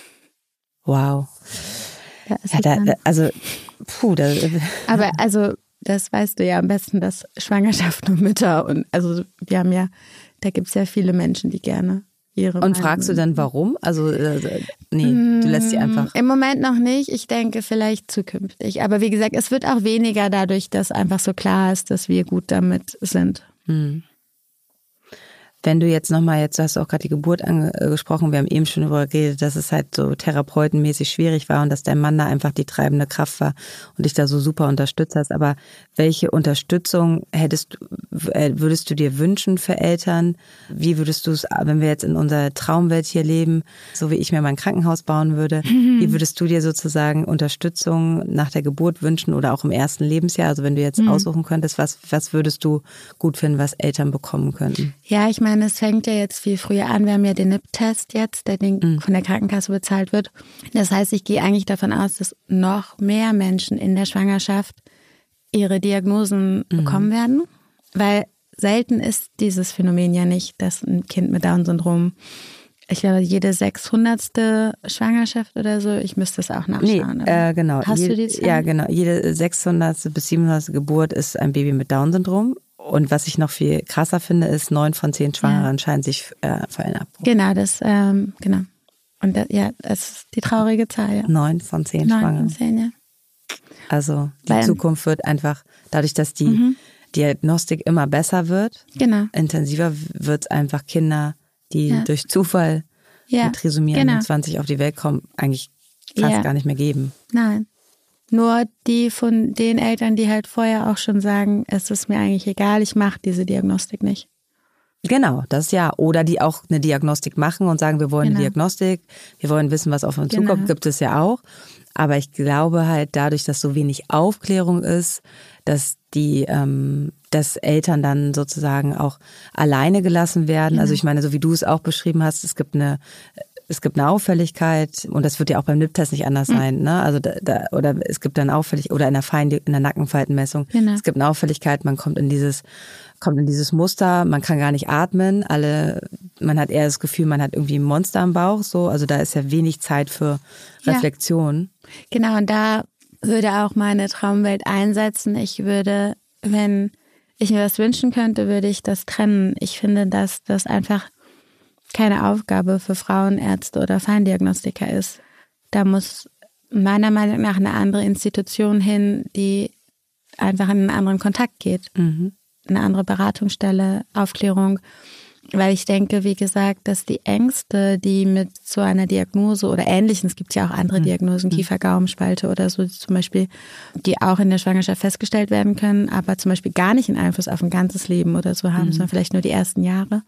Wow. Da ja, da, also, puh, da. Aber also, das weißt du ja am besten, dass Schwangerschaft und Mütter und also wir haben ja, da gibt es ja viele Menschen, die gerne ihre Und fragst du dann warum? Also äh, nee, du lässt sie einfach. Im Moment noch nicht. Ich denke vielleicht zukünftig. Aber wie gesagt, es wird auch weniger dadurch, dass einfach so klar ist, dass wir gut damit sind. Hm. Wenn du jetzt nochmal, jetzt hast du auch gerade die Geburt angesprochen, wir haben eben schon darüber geredet, dass es halt so therapeutenmäßig schwierig war und dass dein Mann da einfach die treibende Kraft war und dich da so super unterstützt hast. Aber welche Unterstützung hättest, würdest du dir wünschen für Eltern? Wie würdest du es, wenn wir jetzt in unserer Traumwelt hier leben, so wie ich mir mein Krankenhaus bauen würde, mhm. wie würdest du dir sozusagen Unterstützung nach der Geburt wünschen oder auch im ersten Lebensjahr? Also wenn du jetzt mhm. aussuchen könntest, was, was würdest du gut finden, was Eltern bekommen könnten? Ja, ich meine, es fängt ja jetzt viel früher an. Wir haben ja den N I P-Test jetzt, der den mhm. von der Krankenkasse bezahlt wird. Das heißt, ich gehe eigentlich davon aus, dass noch mehr Menschen in der Schwangerschaft ihre Diagnosen mhm. bekommen werden. Weil selten ist dieses Phänomen ja nicht, dass ein Kind mit Down-Syndrom, ich glaube, jede sechshundertste Schwangerschaft oder so, ich müsste es auch nachschauen. Nee, äh, genau. Hast jede, du die Zahl? Ja, genau. Jede sechshundertste bis siebenhundertste Geburt ist ein Baby mit Down-Syndrom. Und was ich noch viel krasser finde, ist, neun von zehn Schwangeren ja. scheinen sich äh, für einen Abbruch. Genau, das, ähm, genau. Und das, ja, das ist die traurige Zahl, ja. Neun von zehn Schwangeren. Neun von zehn, ja. Also die Weil, Zukunft wird einfach, dadurch, dass die mhm. Diagnostik immer besser wird, genau. intensiver, wird es einfach Kinder, die ja. durch Zufall ja. mit Trisomie genau. einundzwanzig auf die Welt kommen, eigentlich fast ja. gar nicht mehr geben. Nein. Nur die von den Eltern, die halt vorher auch schon sagen, es ist mir eigentlich egal, ich mache diese Diagnostik nicht. Genau, das ja. Oder die auch eine Diagnostik machen und sagen, wir wollen genau. eine Diagnostik, wir wollen wissen, was auf uns genau. zukommt, gibt es ja auch. Aber ich glaube halt dadurch, dass so wenig Aufklärung ist, dass die, ähm, dass Eltern dann sozusagen auch alleine gelassen werden. Genau. Also ich meine, so wie du es auch beschrieben hast, es gibt eine Es gibt eine Auffälligkeit und das wird ja auch beim N I P-Test nicht anders mhm. sein, ne? Also da, da, oder es gibt dann Auffällig oder in der Fein in der Nackenfaltenmessung. Genau. Es gibt eine Auffälligkeit, man kommt in dieses kommt in dieses Muster, man kann gar nicht atmen, alle man hat eher das Gefühl, man hat irgendwie ein Monster im Bauch, so, also da ist ja wenig Zeit für Reflexion. Ja. Genau, und da würde auch meine Traumwelt einsetzen. Ich würde, wenn ich mir was wünschen könnte, würde ich das trennen. Ich finde, dass das einfach keine Aufgabe für Frauenärzte oder Feindiagnostiker ist. Da muss meiner Meinung nach eine andere Institution hin, die einfach in einen anderen Kontakt geht. Mhm. Eine andere Beratungsstelle, Aufklärung. Weil ich denke, wie gesagt, dass die Ängste, die mit so einer Diagnose oder Ähnlichem, es gibt ja auch andere mhm. Diagnosen, Kiefer-Gaumenspalte oder so zum Beispiel, die auch in der Schwangerschaft festgestellt werden können, aber zum Beispiel gar nicht einen Einfluss auf ein ganzes Leben oder so haben, mhm. sondern vielleicht nur die ersten Jahre.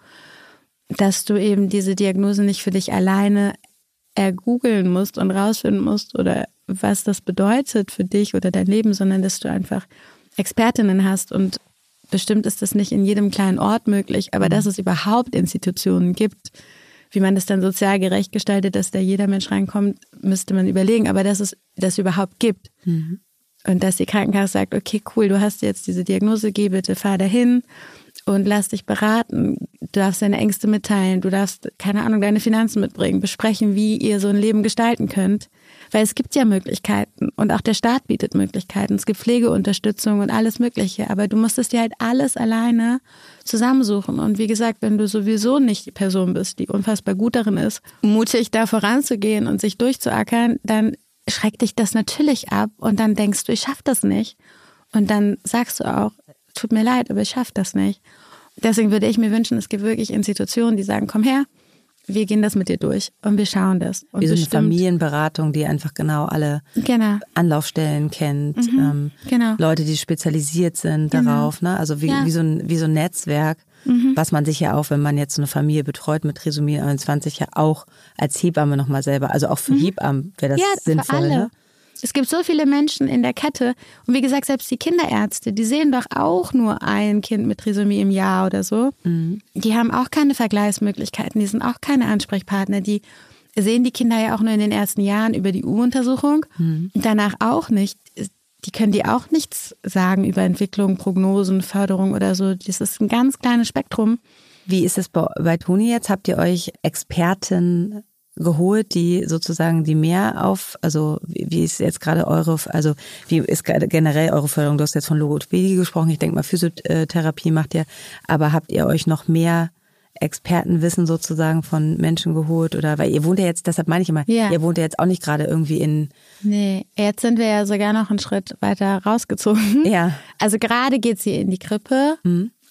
Dass du eben diese Diagnose nicht für dich alleine ergoogeln musst und rausfinden musst oder was das bedeutet für dich oder dein Leben, sondern dass du einfach Expertinnen hast und bestimmt ist das nicht in jedem kleinen Ort möglich, aber mhm. dass es überhaupt Institutionen gibt, wie man das dann sozial gerecht gestaltet, dass da jeder Mensch reinkommt, müsste man überlegen, aber dass es das überhaupt gibt. Mhm. Und dass die Krankenkasse sagt, okay, cool, du hast jetzt diese Diagnose, geh bitte, fahr dahin und lass dich beraten. Du darfst deine Ängste mitteilen, du darfst, keine Ahnung, deine Finanzen mitbringen, besprechen, wie ihr so ein Leben gestalten könnt. Weil es gibt ja Möglichkeiten und auch der Staat bietet Möglichkeiten. Es gibt Pflegeunterstützung und alles Mögliche, aber du musst es dir halt alles alleine zusammensuchen. Und wie gesagt, wenn du sowieso nicht die Person bist, die unfassbar gut darin ist, mutig da voranzugehen und sich durchzuackern, dann schreckt dich das natürlich ab und dann denkst du, ich schaff das nicht. Und dann sagst du auch, tut mir leid, aber ich schaff das nicht. Deswegen würde ich mir wünschen, es gibt wirklich Institutionen, die sagen, komm her, wir gehen das mit dir durch und wir schauen das. Und wie so eine Familienberatung, die einfach genau alle genau. Anlaufstellen kennt, mhm, ähm, genau. Leute, die spezialisiert sind genau. darauf, ne? Also wie, ja. wie, so ein, wie so ein Netzwerk, mhm. was man sich ja auch, wenn man jetzt so eine Familie betreut mit Trisomie einundzwanzig, ja auch als Hebamme nochmal selber, also auch für mhm. Hebammen wäre das ja, sinnvoll. Für alle. Ne? Es gibt so viele Menschen in der Kette und wie gesagt, selbst die Kinderärzte, die sehen doch auch nur ein Kind mit Trisomie im Jahr oder so. Mhm. Die haben auch keine Vergleichsmöglichkeiten, die sind auch keine Ansprechpartner, die sehen die Kinder ja auch nur in den ersten Jahren über die U-Untersuchung, mhm. danach auch nicht. Die können die auch nichts sagen über Entwicklung, Prognosen, Förderung oder so. Das ist ein ganz kleines Spektrum. Wie ist es bei, bei Toni jetzt? Habt ihr euch Experten geholt, die sozusagen die mehr auf, also wie ist jetzt gerade eure, also wie ist gerade generell eure Förderung? Du hast jetzt von Logopädie gesprochen, ich denke mal Physiotherapie macht ihr, aber habt ihr euch noch mehr Expertenwissen sozusagen von Menschen geholt oder, weil ihr wohnt ja jetzt, deshalb meine ich immer, ja. ihr wohnt ja jetzt auch nicht gerade irgendwie in... Nee, jetzt sind wir ja sogar noch einen Schritt weiter rausgezogen. Ja. Also gerade geht's hier in die Krippe. Mhm.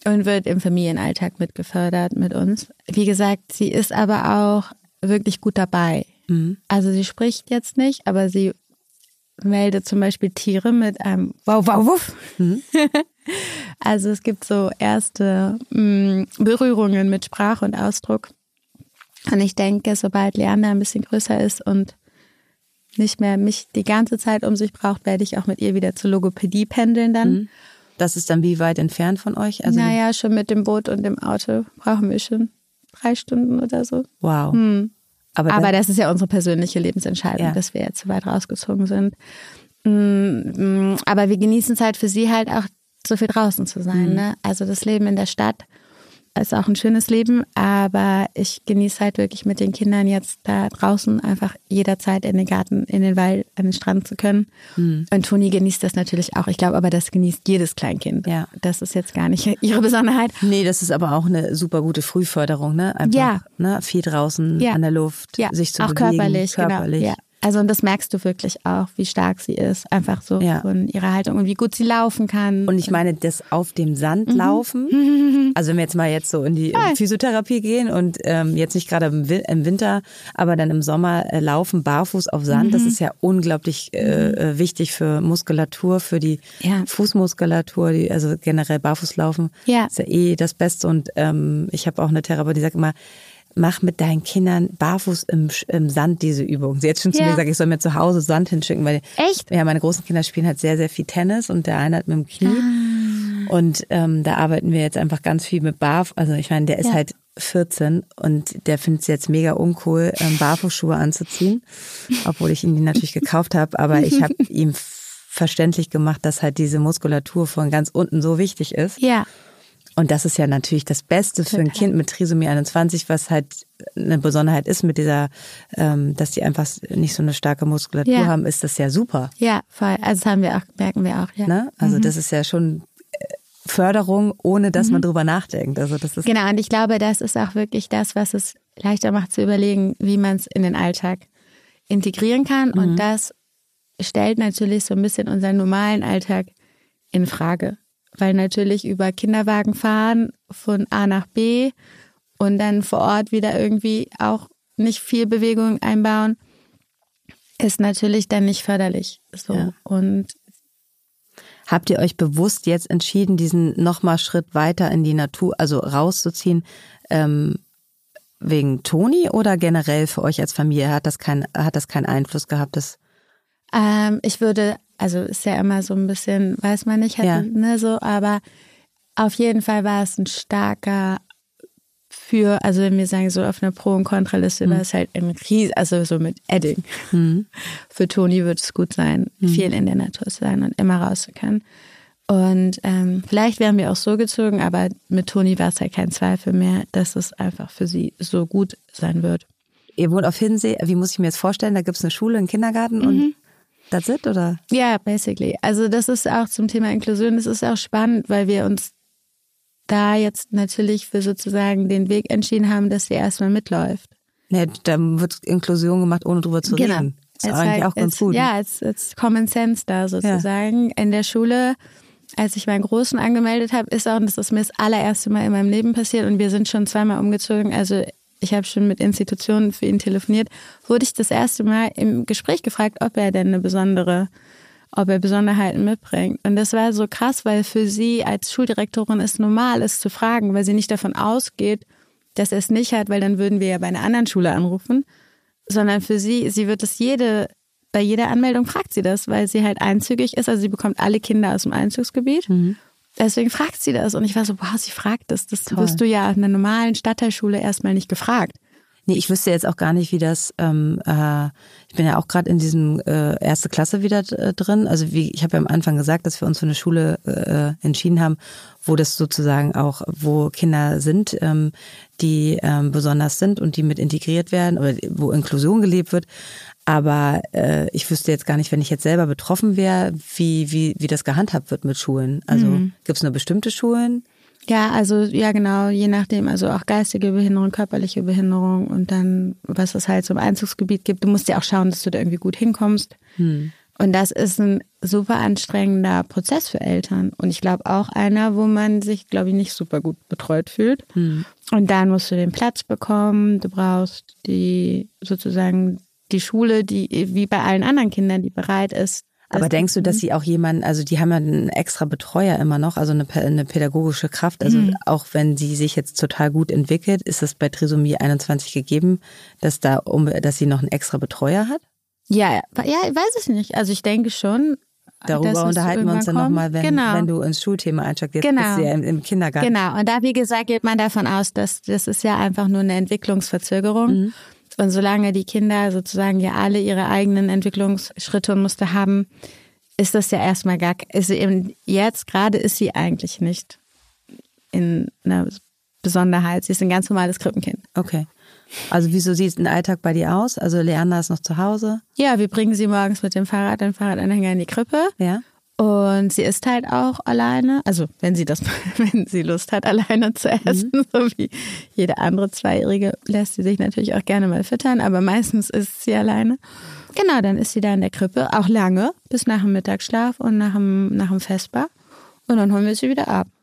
und wird im Familienalltag mitgefördert mit uns. Wie gesagt, sie ist aber auch wirklich gut dabei. Mhm. Also sie spricht jetzt nicht, aber sie meldet zum Beispiel Tiere mit einem Wow, wow, wuff. Mhm. Also es gibt so erste mh, Berührungen mit Sprache und Ausdruck. Und ich denke, sobald Leander ein bisschen größer ist und nicht mehr mich die ganze Zeit um sich braucht, werde ich auch mit ihr wieder zur Logopädie pendeln dann. Mhm. Das ist dann wie weit entfernt von euch? Also naja, schon mit dem Boot und dem Auto brauchen wir schon drei Stunden oder so. Wow. Hm. Aber, Aber das ist ja unsere persönliche Lebensentscheidung, ja. dass wir jetzt so weit rausgezogen sind. Aber wir genießen es halt für sie halt auch so viel draußen zu sein. Mhm. Ne? Also das Leben in der Stadt ist auch ein schönes Leben, aber ich genieße halt wirklich mit den Kindern jetzt da draußen einfach jederzeit in den Garten, in den Wald, an den Strand zu können. Mhm. Und Toni genießt das natürlich auch. Ich glaube aber, das genießt jedes Kleinkind. Ja. Das ist jetzt gar nicht ihre Besonderheit. Nee, das ist aber auch eine super gute Frühförderung, ne? Einfach, ja. ne? Viel draußen ja. an der Luft, ja. sich zu auch bewegen. Körperlich, körperlich. Genau. Ja. Also und das merkst du wirklich auch, wie stark sie ist, einfach so ja. von ihrer Haltung und wie gut sie laufen kann. Und ich meine, das auf dem Sand mhm. laufen, also wenn wir jetzt mal jetzt so in die ja. Physiotherapie gehen und ähm, jetzt nicht gerade im, im Winter, aber dann im Sommer äh, laufen barfuß auf Sand, mhm. das ist ja unglaublich äh, wichtig für Muskulatur, für die ja. Fußmuskulatur, die, also generell barfuß laufen, ja. ist ja eh das Beste. Und ähm, ich habe auch eine Therapeutin, die sagt immer, mach mit deinen Kindern barfuß im, im Sand diese Übung. Sie hat schon zu ja. mir gesagt, ich soll mir zu Hause Sand hinschicken, weil Echt? Ja, meine großen Kinder spielen halt sehr, sehr viel Tennis und der eine hat mit dem Knie. Ah. Und ähm, da arbeiten wir jetzt einfach ganz viel mit Barf. Also ich meine, der ist ja. halt vierzehn und der findet es jetzt mega uncool, ähm, Barfußschuhe anzuziehen, obwohl ich ihn die natürlich gekauft habe. Aber ich habe ihm verständlich gemacht, dass halt diese Muskulatur von ganz unten so wichtig ist. Ja. Und das ist ja natürlich das Beste für ein Kind mit Trisomie einundzwanzig, was halt eine Besonderheit ist mit dieser, ähm, dass die einfach nicht so eine starke Muskulatur ja. haben, ist das ja super. Ja, voll. Also das haben wir auch, merken wir auch, ja. Ne? Also mhm. das ist ja schon Förderung, ohne dass mhm. man drüber nachdenkt. Also das ist genau, und ich glaube, das ist auch wirklich das, was es leichter macht zu überlegen, wie man es in den Alltag integrieren kann. Mhm. Und das stellt natürlich so ein bisschen unseren normalen Alltag in Frage. Weil natürlich über Kinderwagen fahren von A nach B und dann vor Ort wieder irgendwie auch nicht viel Bewegung einbauen, ist natürlich dann nicht förderlich. So. Ja. Und habt ihr euch bewusst jetzt entschieden, diesen nochmal Schritt weiter in die Natur, also rauszuziehen, ähm, wegen Toni oder generell für euch als Familie? Hat das kein, hat das keinen Einfluss gehabt? Das ähm, ich würde Also ist ja immer so ein bisschen, weiß man nicht, ja. ne, so, aber auf jeden Fall war es ein starker für, also wenn wir sagen, so auf einer Pro- und Kontraliste, mhm. war es halt ein Ries, also so mit Edding. Mhm. Für Toni wird es gut sein, mhm. viel in der Natur zu sein und immer raus zu können. Und ähm, vielleicht wären wir auch so gezogen, aber mit Toni war es halt kein Zweifel mehr, dass es einfach für sie so gut sein wird. Ihr wohnt auf Hiddensee, wie muss ich mir jetzt vorstellen, da gibt es eine Schule, einen Kindergarten mhm. und that's it, oder? Ja, yeah, basically. Also das ist auch zum Thema Inklusion, das ist auch spannend, weil wir uns da jetzt natürlich für sozusagen den Weg entschieden haben, dass sie erstmal mitläuft. Nee, da wird Inklusion gemacht, ohne drüber zu genau. reden. Das ist eigentlich halt, auch ganz gut. Ja, es ist Common Sense da sozusagen. Ja. In der Schule, als ich meinen Großen angemeldet habe, ist auch, und das ist mir das allererste Mal in meinem Leben passiert und wir sind schon zweimal umgezogen, also ich habe schon mit Institutionen für ihn telefoniert, wurde ich das erste Mal im Gespräch gefragt, ob er denn eine besondere, ob er Besonderheiten mitbringt. Und das war so krass, weil für sie als Schuldirektorin es normal ist zu fragen, weil sie nicht davon ausgeht, dass er es nicht hat, weil dann würden wir ja bei einer anderen Schule anrufen, sondern für sie, sie wird es jede, bei jeder Anmeldung fragt sie das, weil sie halt einzügig ist, also sie bekommt alle Kinder aus dem Einzugsgebiet. Mhm. Deswegen fragt sie das. Und ich war so, wow, sie fragt das. Das Toll. Wirst du ja auf einer normalen Stadtteilschule erstmal nicht gefragt. Nee, ich wüsste jetzt auch gar nicht, wie das, ähm, äh, ich bin ja auch gerade in diesem äh, erste Klasse wieder äh, drin. Also wie ich habe ja am Anfang gesagt, dass wir uns für eine Schule äh, entschieden haben, wo das sozusagen auch, wo Kinder sind, ähm, die ähm, besonders sind und die mit integriert werden oder wo Inklusion gelebt wird. Aber äh, ich wüsste jetzt gar nicht, wenn ich jetzt selber betroffen wäre, wie wie wie das gehandhabt wird mit Schulen. Also mhm. gibt es nur bestimmte Schulen? Ja, also ja genau, je nachdem, also auch geistige Behinderung, körperliche Behinderung und dann, was es halt so im Einzugsgebiet gibt. Du musst ja auch schauen, dass du da irgendwie gut hinkommst. Hm. Und das ist ein super anstrengender Prozess für Eltern. Und ich glaube auch einer, wo man sich, glaube ich, nicht super gut betreut fühlt. Mhm. Und dann musst du den Platz bekommen. Du brauchst die sozusagen die Schule, die wie bei allen anderen Kindern, die bereit ist. Aber denkst du, dass sie auch jemanden, also die haben ja einen extra Betreuer immer noch, also eine, eine pädagogische Kraft, also mhm. auch wenn sie sich jetzt total gut entwickelt, ist das bei Trisomie einundzwanzig gegeben, dass da um, dass sie noch einen extra Betreuer hat? Ja, ja, ich weiß es nicht. Also ich denke schon. Darüber unterhalten wir uns dann nochmal, wenn, genau. wenn du ins Schulthema einsteigst. Jetzt genau. bist du ja im, im Kindergarten. Genau, und da, wie gesagt, geht man davon aus, dass das ist ja einfach nur eine Entwicklungsverzögerung. Mhm. Und solange die Kinder sozusagen ja alle ihre eigenen Entwicklungsschritte und Muster haben, ist das ja erstmal gar, ist sie eben jetzt gerade ist sie eigentlich nicht in einer Besonderheit. Sie ist ein ganz normales Krippenkind. Okay. Also wieso sieht ein Alltag bei dir aus? Also Leander ist noch zu Hause? Ja, wir bringen sie morgens mit dem Fahrrad, den Fahrradanhänger in die Krippe. Ja. Und sie isst halt auch alleine. Also wenn sie das, wenn sie Lust hat, alleine zu essen, mhm. so wie jede andere Zweijährige, lässt sie sich natürlich auch gerne mal füttern, aber meistens isst sie alleine. Genau, dann ist sie da in der Krippe, auch lange, bis nach dem Mittagsschlaf und nach dem, nach dem Vesper. Und dann holen wir sie wieder ab.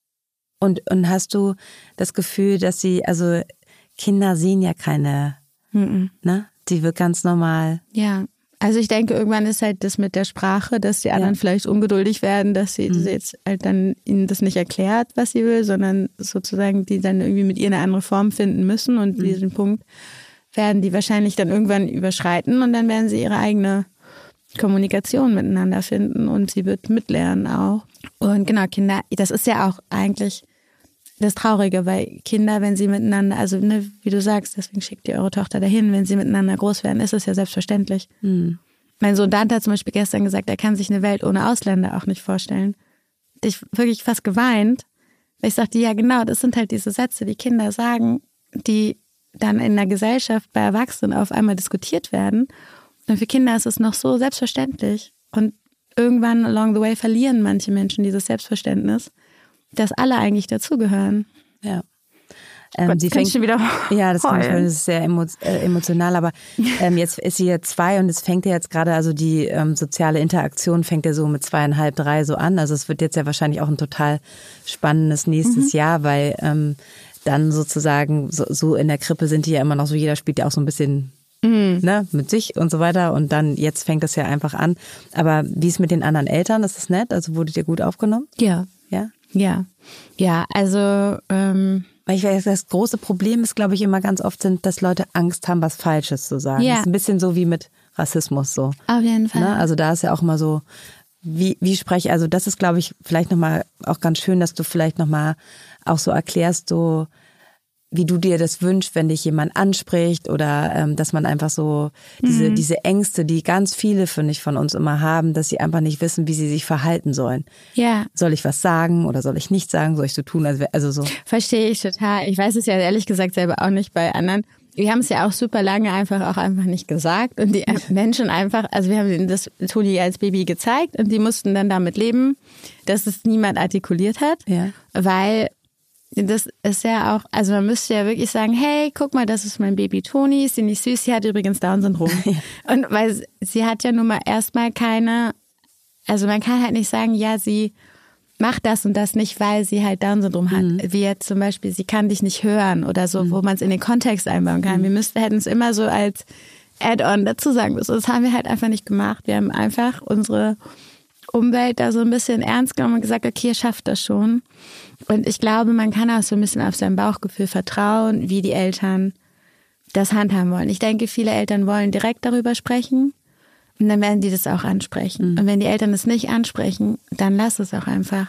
Und, und hast du das Gefühl, dass sie, also Kinder sehen ja keine, mhm. ne? Die wird ganz normal. Ja, also ich denke, irgendwann ist halt das mit der Sprache, dass die anderen ja. vielleicht ungeduldig werden, dass sie mhm. jetzt halt dann ihnen das nicht erklärt, was sie will, sondern sozusagen die dann irgendwie mit ihr eine andere Form finden müssen und mhm. diesen Punkt werden die wahrscheinlich dann irgendwann überschreiten und dann werden sie ihre eigene Kommunikation miteinander finden und sie wird mitlernen auch. Und genau, Kinder, das ist ja auch eigentlich das Traurige, weil Kinder, wenn sie miteinander, also ne, wie du sagst, deswegen schickt ihr eure Tochter dahin, wenn sie miteinander groß werden, ist es ja selbstverständlich. Hm. Mein Sohn Dante hat zum Beispiel gestern gesagt, er kann sich eine Welt ohne Ausländer auch nicht vorstellen. Ich wirklich fast geweint, weil ich sagte, ja genau, das sind halt diese Sätze, die Kinder sagen, die dann in der Gesellschaft bei Erwachsenen auf einmal diskutiert werden. Und für Kinder ist es noch so selbstverständlich. Und irgendwann along the way verlieren manche Menschen dieses Selbstverständnis, dass alle eigentlich dazugehören. Ja. Ähm, Gott, sie fängt schon wieder ja, das, kann ich, das ist sehr emo, äh, emotional, aber ähm, jetzt ist sie ja zwei und es fängt ja jetzt gerade, also die ähm, soziale Interaktion fängt ja so mit zweieinhalb, drei so an. Also es wird jetzt ja wahrscheinlich auch ein total spannendes nächstes mhm. Jahr, weil ähm, dann sozusagen so, so in der Krippe sind die ja immer noch so, jeder spielt ja auch so ein bisschen mhm. ne, mit sich und so weiter und dann jetzt fängt das ja einfach an. Aber wie ist mit den anderen Eltern? Ist das nett? Also wurdet ihr gut aufgenommen? Ja. Ja? Ja. Ja, also ähm weil ich weiß, das große Problem ist, glaube ich, immer ganz oft sind, dass Leute Angst haben, was Falsches zu sagen. Ja. Das ist ein bisschen so wie mit Rassismus so. Auf jeden Fall. Ne? Also da ist ja auch immer so, wie, wie spreche ich, also das ist, glaube ich, vielleicht nochmal auch ganz schön, dass du vielleicht nochmal auch so erklärst, so wie du dir das wünschst, wenn dich jemand anspricht oder ähm, dass man einfach so diese mhm. diese Ängste, die ganz viele, finde ich, von uns immer haben, dass sie einfach nicht wissen, wie sie sich verhalten sollen. Ja. Soll ich was sagen oder soll ich nichts sagen? Soll ich so tun? Also, also so. Verstehe ich total. Ich weiß es ja ehrlich gesagt selber auch nicht bei anderen. Wir haben es ja auch super lange einfach auch einfach nicht gesagt und die Menschen einfach, also wir haben das Toni als Baby gezeigt und die mussten dann damit leben, dass es niemand artikuliert hat, ja. weil das ist ja auch, also man müsste ja wirklich sagen, hey, guck mal, das ist mein Baby Toni, ist sie nicht süß? Sie hat übrigens Down-Syndrom. Ja. Und weil sie hat ja nun mal erstmal keine, also man kann halt nicht sagen, ja, sie macht das und das nicht, weil sie halt Down-Syndrom hat. Mhm. Wie jetzt zum Beispiel, sie kann dich nicht hören oder so, mhm. wo man es in den Kontext einbauen kann. Mhm. Wir müssten, hätten es immer so als Add-on dazu sagen müssen. Das haben wir halt einfach nicht gemacht. Wir haben einfach unsere Umwelt da so ein bisschen ernst genommen und gesagt, okay, ihr schafft das schon. Und ich glaube, man kann auch so ein bisschen auf sein Bauchgefühl vertrauen, wie die Eltern das handhaben wollen. Ich denke, viele Eltern wollen direkt darüber sprechen und dann werden die das auch ansprechen. Mhm. Und wenn die Eltern es nicht ansprechen, dann lass es auch einfach.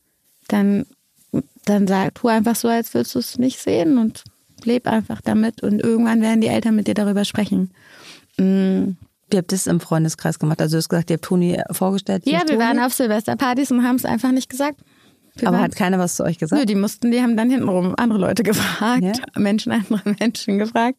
Dann, dann sag, tu einfach so, als würdest du es nicht sehen und leb einfach damit. Und irgendwann werden die Eltern mit dir darüber sprechen. Mhm. Ihr habt das im Freundeskreis gemacht. Also du hast gesagt, ihr habt Toni vorgestellt. Ja, wir Toni? waren auf Silvesterpartys und haben es einfach nicht gesagt. Wir Aber waren, hat keiner was zu euch gesagt? Nö, die mussten, die haben dann hintenrum andere Leute gefragt, ja? Menschen, andere Menschen gefragt.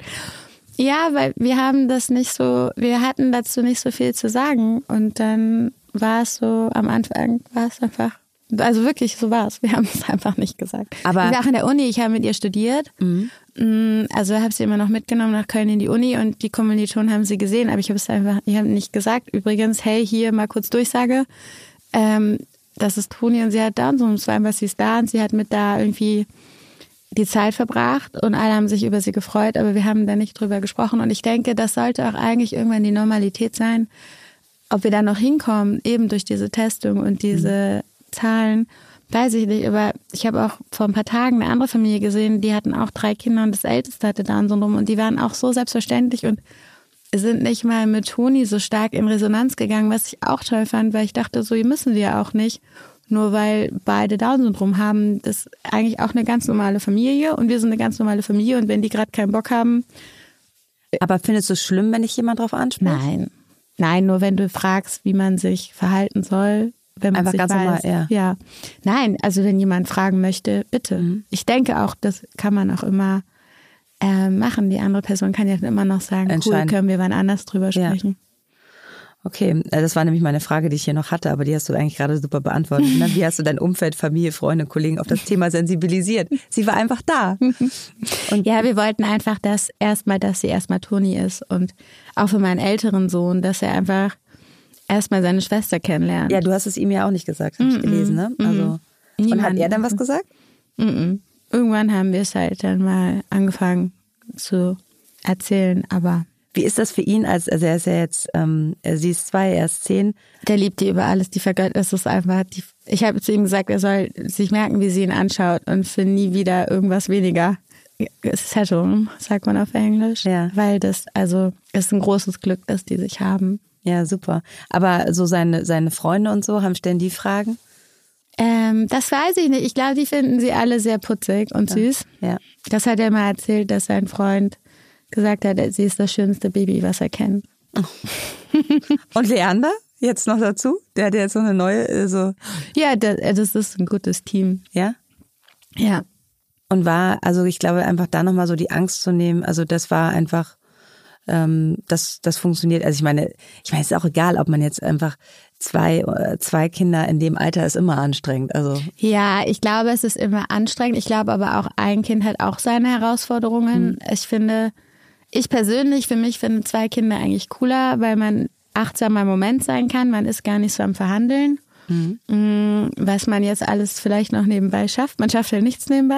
Ja, weil wir haben das nicht so, wir hatten dazu nicht so viel zu sagen. Und dann war es so, am Anfang war es einfach, also wirklich, so war es. Wir haben es einfach nicht gesagt. Aber ich war auch in der Uni, ich habe mit ihr studiert. Mhm. Also habe sie immer noch mitgenommen nach Köln in die Uni und die Kommilitonen haben sie gesehen, aber ich habe es einfach, ich habe nicht gesagt, übrigens, hey, hier mal kurz Durchsage, ähm, das ist Toni und sie hat Down-Syndrom, es war einfach, sie ist da und sie hat mit da irgendwie die Zeit verbracht und alle haben sich über sie gefreut, aber wir haben da nicht drüber gesprochen und ich denke, das sollte auch eigentlich irgendwann die Normalität sein, ob wir da noch hinkommen, eben durch diese Testung und diese mhm. Zahlen, weiß ich nicht, aber ich habe auch vor ein paar Tagen eine andere Familie gesehen, die hatten auch drei Kinder und das Älteste hatte Down-Syndrom und die waren auch so selbstverständlich und sind nicht mal mit Toni so stark in Resonanz gegangen, was ich auch toll fand, weil ich dachte, so müssen wir ja auch nicht, nur weil beide Down-Syndrom haben. Das ist eigentlich auch eine ganz normale Familie und wir sind eine ganz normale Familie und wenn die gerade keinen Bock haben. Aber findest du es schlimm, wenn dich jemand drauf anspricht? Nein, nein, nur wenn du fragst, wie man sich verhalten soll. Wenn man einfach sich ganz weiß. normal, ja. ja. Nein, also wenn jemand fragen möchte, bitte. Mhm. Ich denke auch, das kann man auch immer äh, machen. Die andere Person kann ja immer noch sagen, cool, können wir wann anders drüber sprechen. Ja. Okay, das war nämlich meine Frage, die ich hier noch hatte, aber die hast du eigentlich gerade super beantwortet. Wie hast du dein Umfeld, Familie, Freunde, Kollegen auf das Thema sensibilisiert? Sie war einfach da. Und ja, wir wollten einfach, dass erstmal, dass sie erstmal Toni ist und auch für meinen älteren Sohn, dass er einfach erstmal seine Schwester kennenlernt. Ja, du hast es ihm ja auch nicht gesagt, habe mm-mm, ich gelesen, ne? Also, mm-mm. Und hat er dann was gesagt? Mm-mm. Irgendwann haben wir es halt dann mal angefangen zu erzählen, aber... Wie ist das für ihn, als also er ist ja jetzt, ähm, sie ist zwei, er ist zehn. Der liebt die über alles, die vergöttert, das ist einfach, die, ich habe zu ihm gesagt, er soll sich merken, wie sie ihn anschaut und für nie wieder irgendwas weniger Settle, sagt man auf Englisch. Ja. Weil das, also, ist ein großes Glück, dass die sich haben. Ja, super. Aber so seine, seine Freunde und so, haben stellen die Fragen? Ähm, das weiß ich nicht. Ich glaube, die finden sie alle sehr putzig und ja. süß. Ja. Das hat er mal erzählt, dass sein Freund gesagt hat, sie ist das schönste Baby, was er kennt. Und Leander? Jetzt noch dazu? Der hat jetzt so eine neue, so. Ja, das, das ist ein gutes Team. Ja? Ja. Und war, also ich glaube, einfach da nochmal so die Angst zu nehmen, also das war einfach, ähm, das, das funktioniert. Also ich meine, ich meine, es ist auch egal, ob man jetzt einfach zwei, zwei Kinder in dem Alter ist immer anstrengend. Also. Ja, ich glaube, es ist immer anstrengend. Ich glaube aber auch, ein Kind hat auch seine Herausforderungen. Mhm. Ich finde, ich persönlich, für mich finde zwei Kinder eigentlich cooler, weil man achtsamer im Moment sein kann. Man ist gar nicht so am Verhandeln. Mhm. Was man jetzt alles vielleicht noch nebenbei schafft. Man schafft ja nichts nebenbei.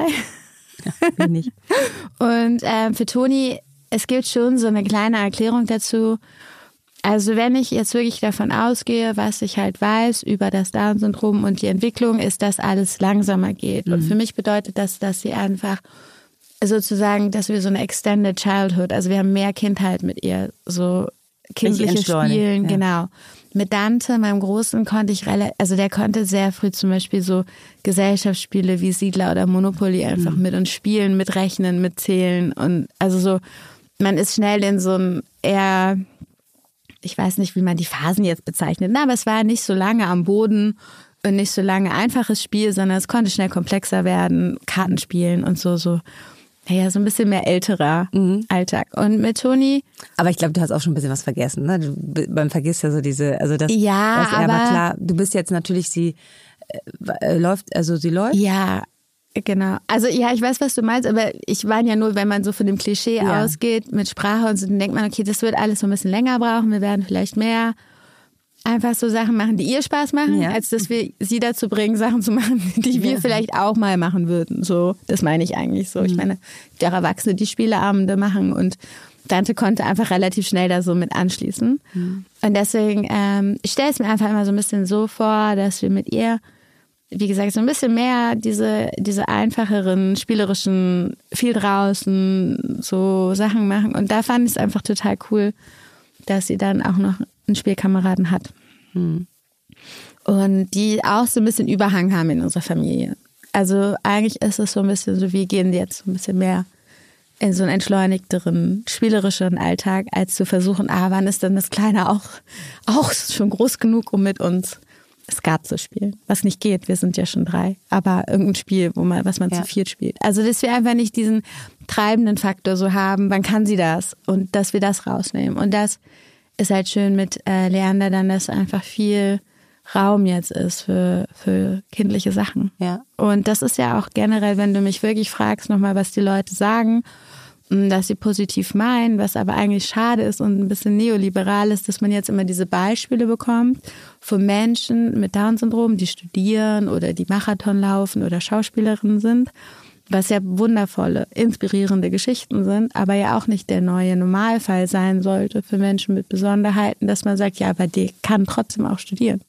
Ja, nicht. Und äh, für Toni, es gibt schon so eine kleine Erklärung dazu. Also wenn ich jetzt wirklich davon ausgehe, was ich halt weiß über das Down-Syndrom und die Entwicklung, ist, dass alles langsamer geht. Mhm. Und für mich bedeutet das, dass sie einfach sozusagen, dass wir so eine Extended Childhood, also wir haben mehr Kindheit mit ihr, so kindliche Spielen, ja. Genau. Mit Dante, meinem Großen, konnte ich relativ, also der konnte sehr früh zum Beispiel so Gesellschaftsspiele wie Siedler oder Monopoly einfach mhm. mit uns spielen, mit Rechnen, mit Zählen und also so, man ist schnell in so einem eher, ich weiß nicht, wie man die Phasen jetzt bezeichnet, na, aber es war nicht so lange am Boden und nicht so lange einfaches Spiel, sondern es konnte schnell komplexer werden, Kartenspielen und so, so. Ja, so ein bisschen mehr älterer mhm. Alltag. Und mit Toni... Aber ich glaube, du hast auch schon ein bisschen was vergessen, ne? Du, man vergisst ja so diese... Also das, ja, das, aber... aber klar, du bist jetzt natürlich, sie äh, läuft, also sie läuft? Ja, genau. Also ja, ich weiß, was du meinst, aber ich meine ja nur, wenn man so von dem Klischee ja. ausgeht, mit Sprache und so, dann denkt man, okay, das wird alles so ein bisschen länger brauchen, wir werden vielleicht mehr... einfach so Sachen machen, die ihr Spaß machen, ja. als dass wir sie dazu bringen, Sachen zu machen, die wir ja. vielleicht auch mal machen würden. So, das meine ich eigentlich so. Mhm. Ich meine, der Erwachsene, die Spieleabende machen und Dante konnte einfach relativ schnell da so mit anschließen. Mhm. Und deswegen, ähm, ich stelle es mir einfach immer so ein bisschen so vor, dass wir mit ihr, wie gesagt, so ein bisschen mehr diese, diese einfacheren, spielerischen, viel draußen so Sachen machen. Und da fand ich es einfach total cool, dass sie dann auch noch einen Spielkameraden hat. Hm. Und die auch so ein bisschen Überhang haben in unserer Familie. Also eigentlich ist es so ein bisschen so, wir gehen jetzt so ein bisschen mehr in so einen entschleunigteren, spielerischeren Alltag, als zu versuchen, ah, wann ist denn das Kleine auch, auch schon groß genug, um mit uns Skat zu spielen. Was nicht geht, wir sind ja schon drei. Aber irgendein Spiel, wo man, was man ja. zu viert spielt. Also, dass wir einfach nicht diesen treibenden Faktor so haben, wann kann sie das? Und dass wir das rausnehmen. Und das ist halt schön mit äh, Leander dann, dass einfach viel Raum jetzt ist für, für kindliche Sachen. Ja. Und das ist ja auch generell, wenn du mich wirklich fragst, nochmal, was die Leute sagen, dass sie positiv meinen, was aber eigentlich schade ist und ein bisschen neoliberal ist, dass man jetzt immer diese Beispiele bekommt von Menschen mit Down-Syndrom, die studieren oder die Marathon laufen oder Schauspielerinnen sind, was ja wundervolle, inspirierende Geschichten sind, aber ja auch nicht der neue Normalfall sein sollte für Menschen mit Besonderheiten, dass man sagt, ja, aber die kann trotzdem auch studieren.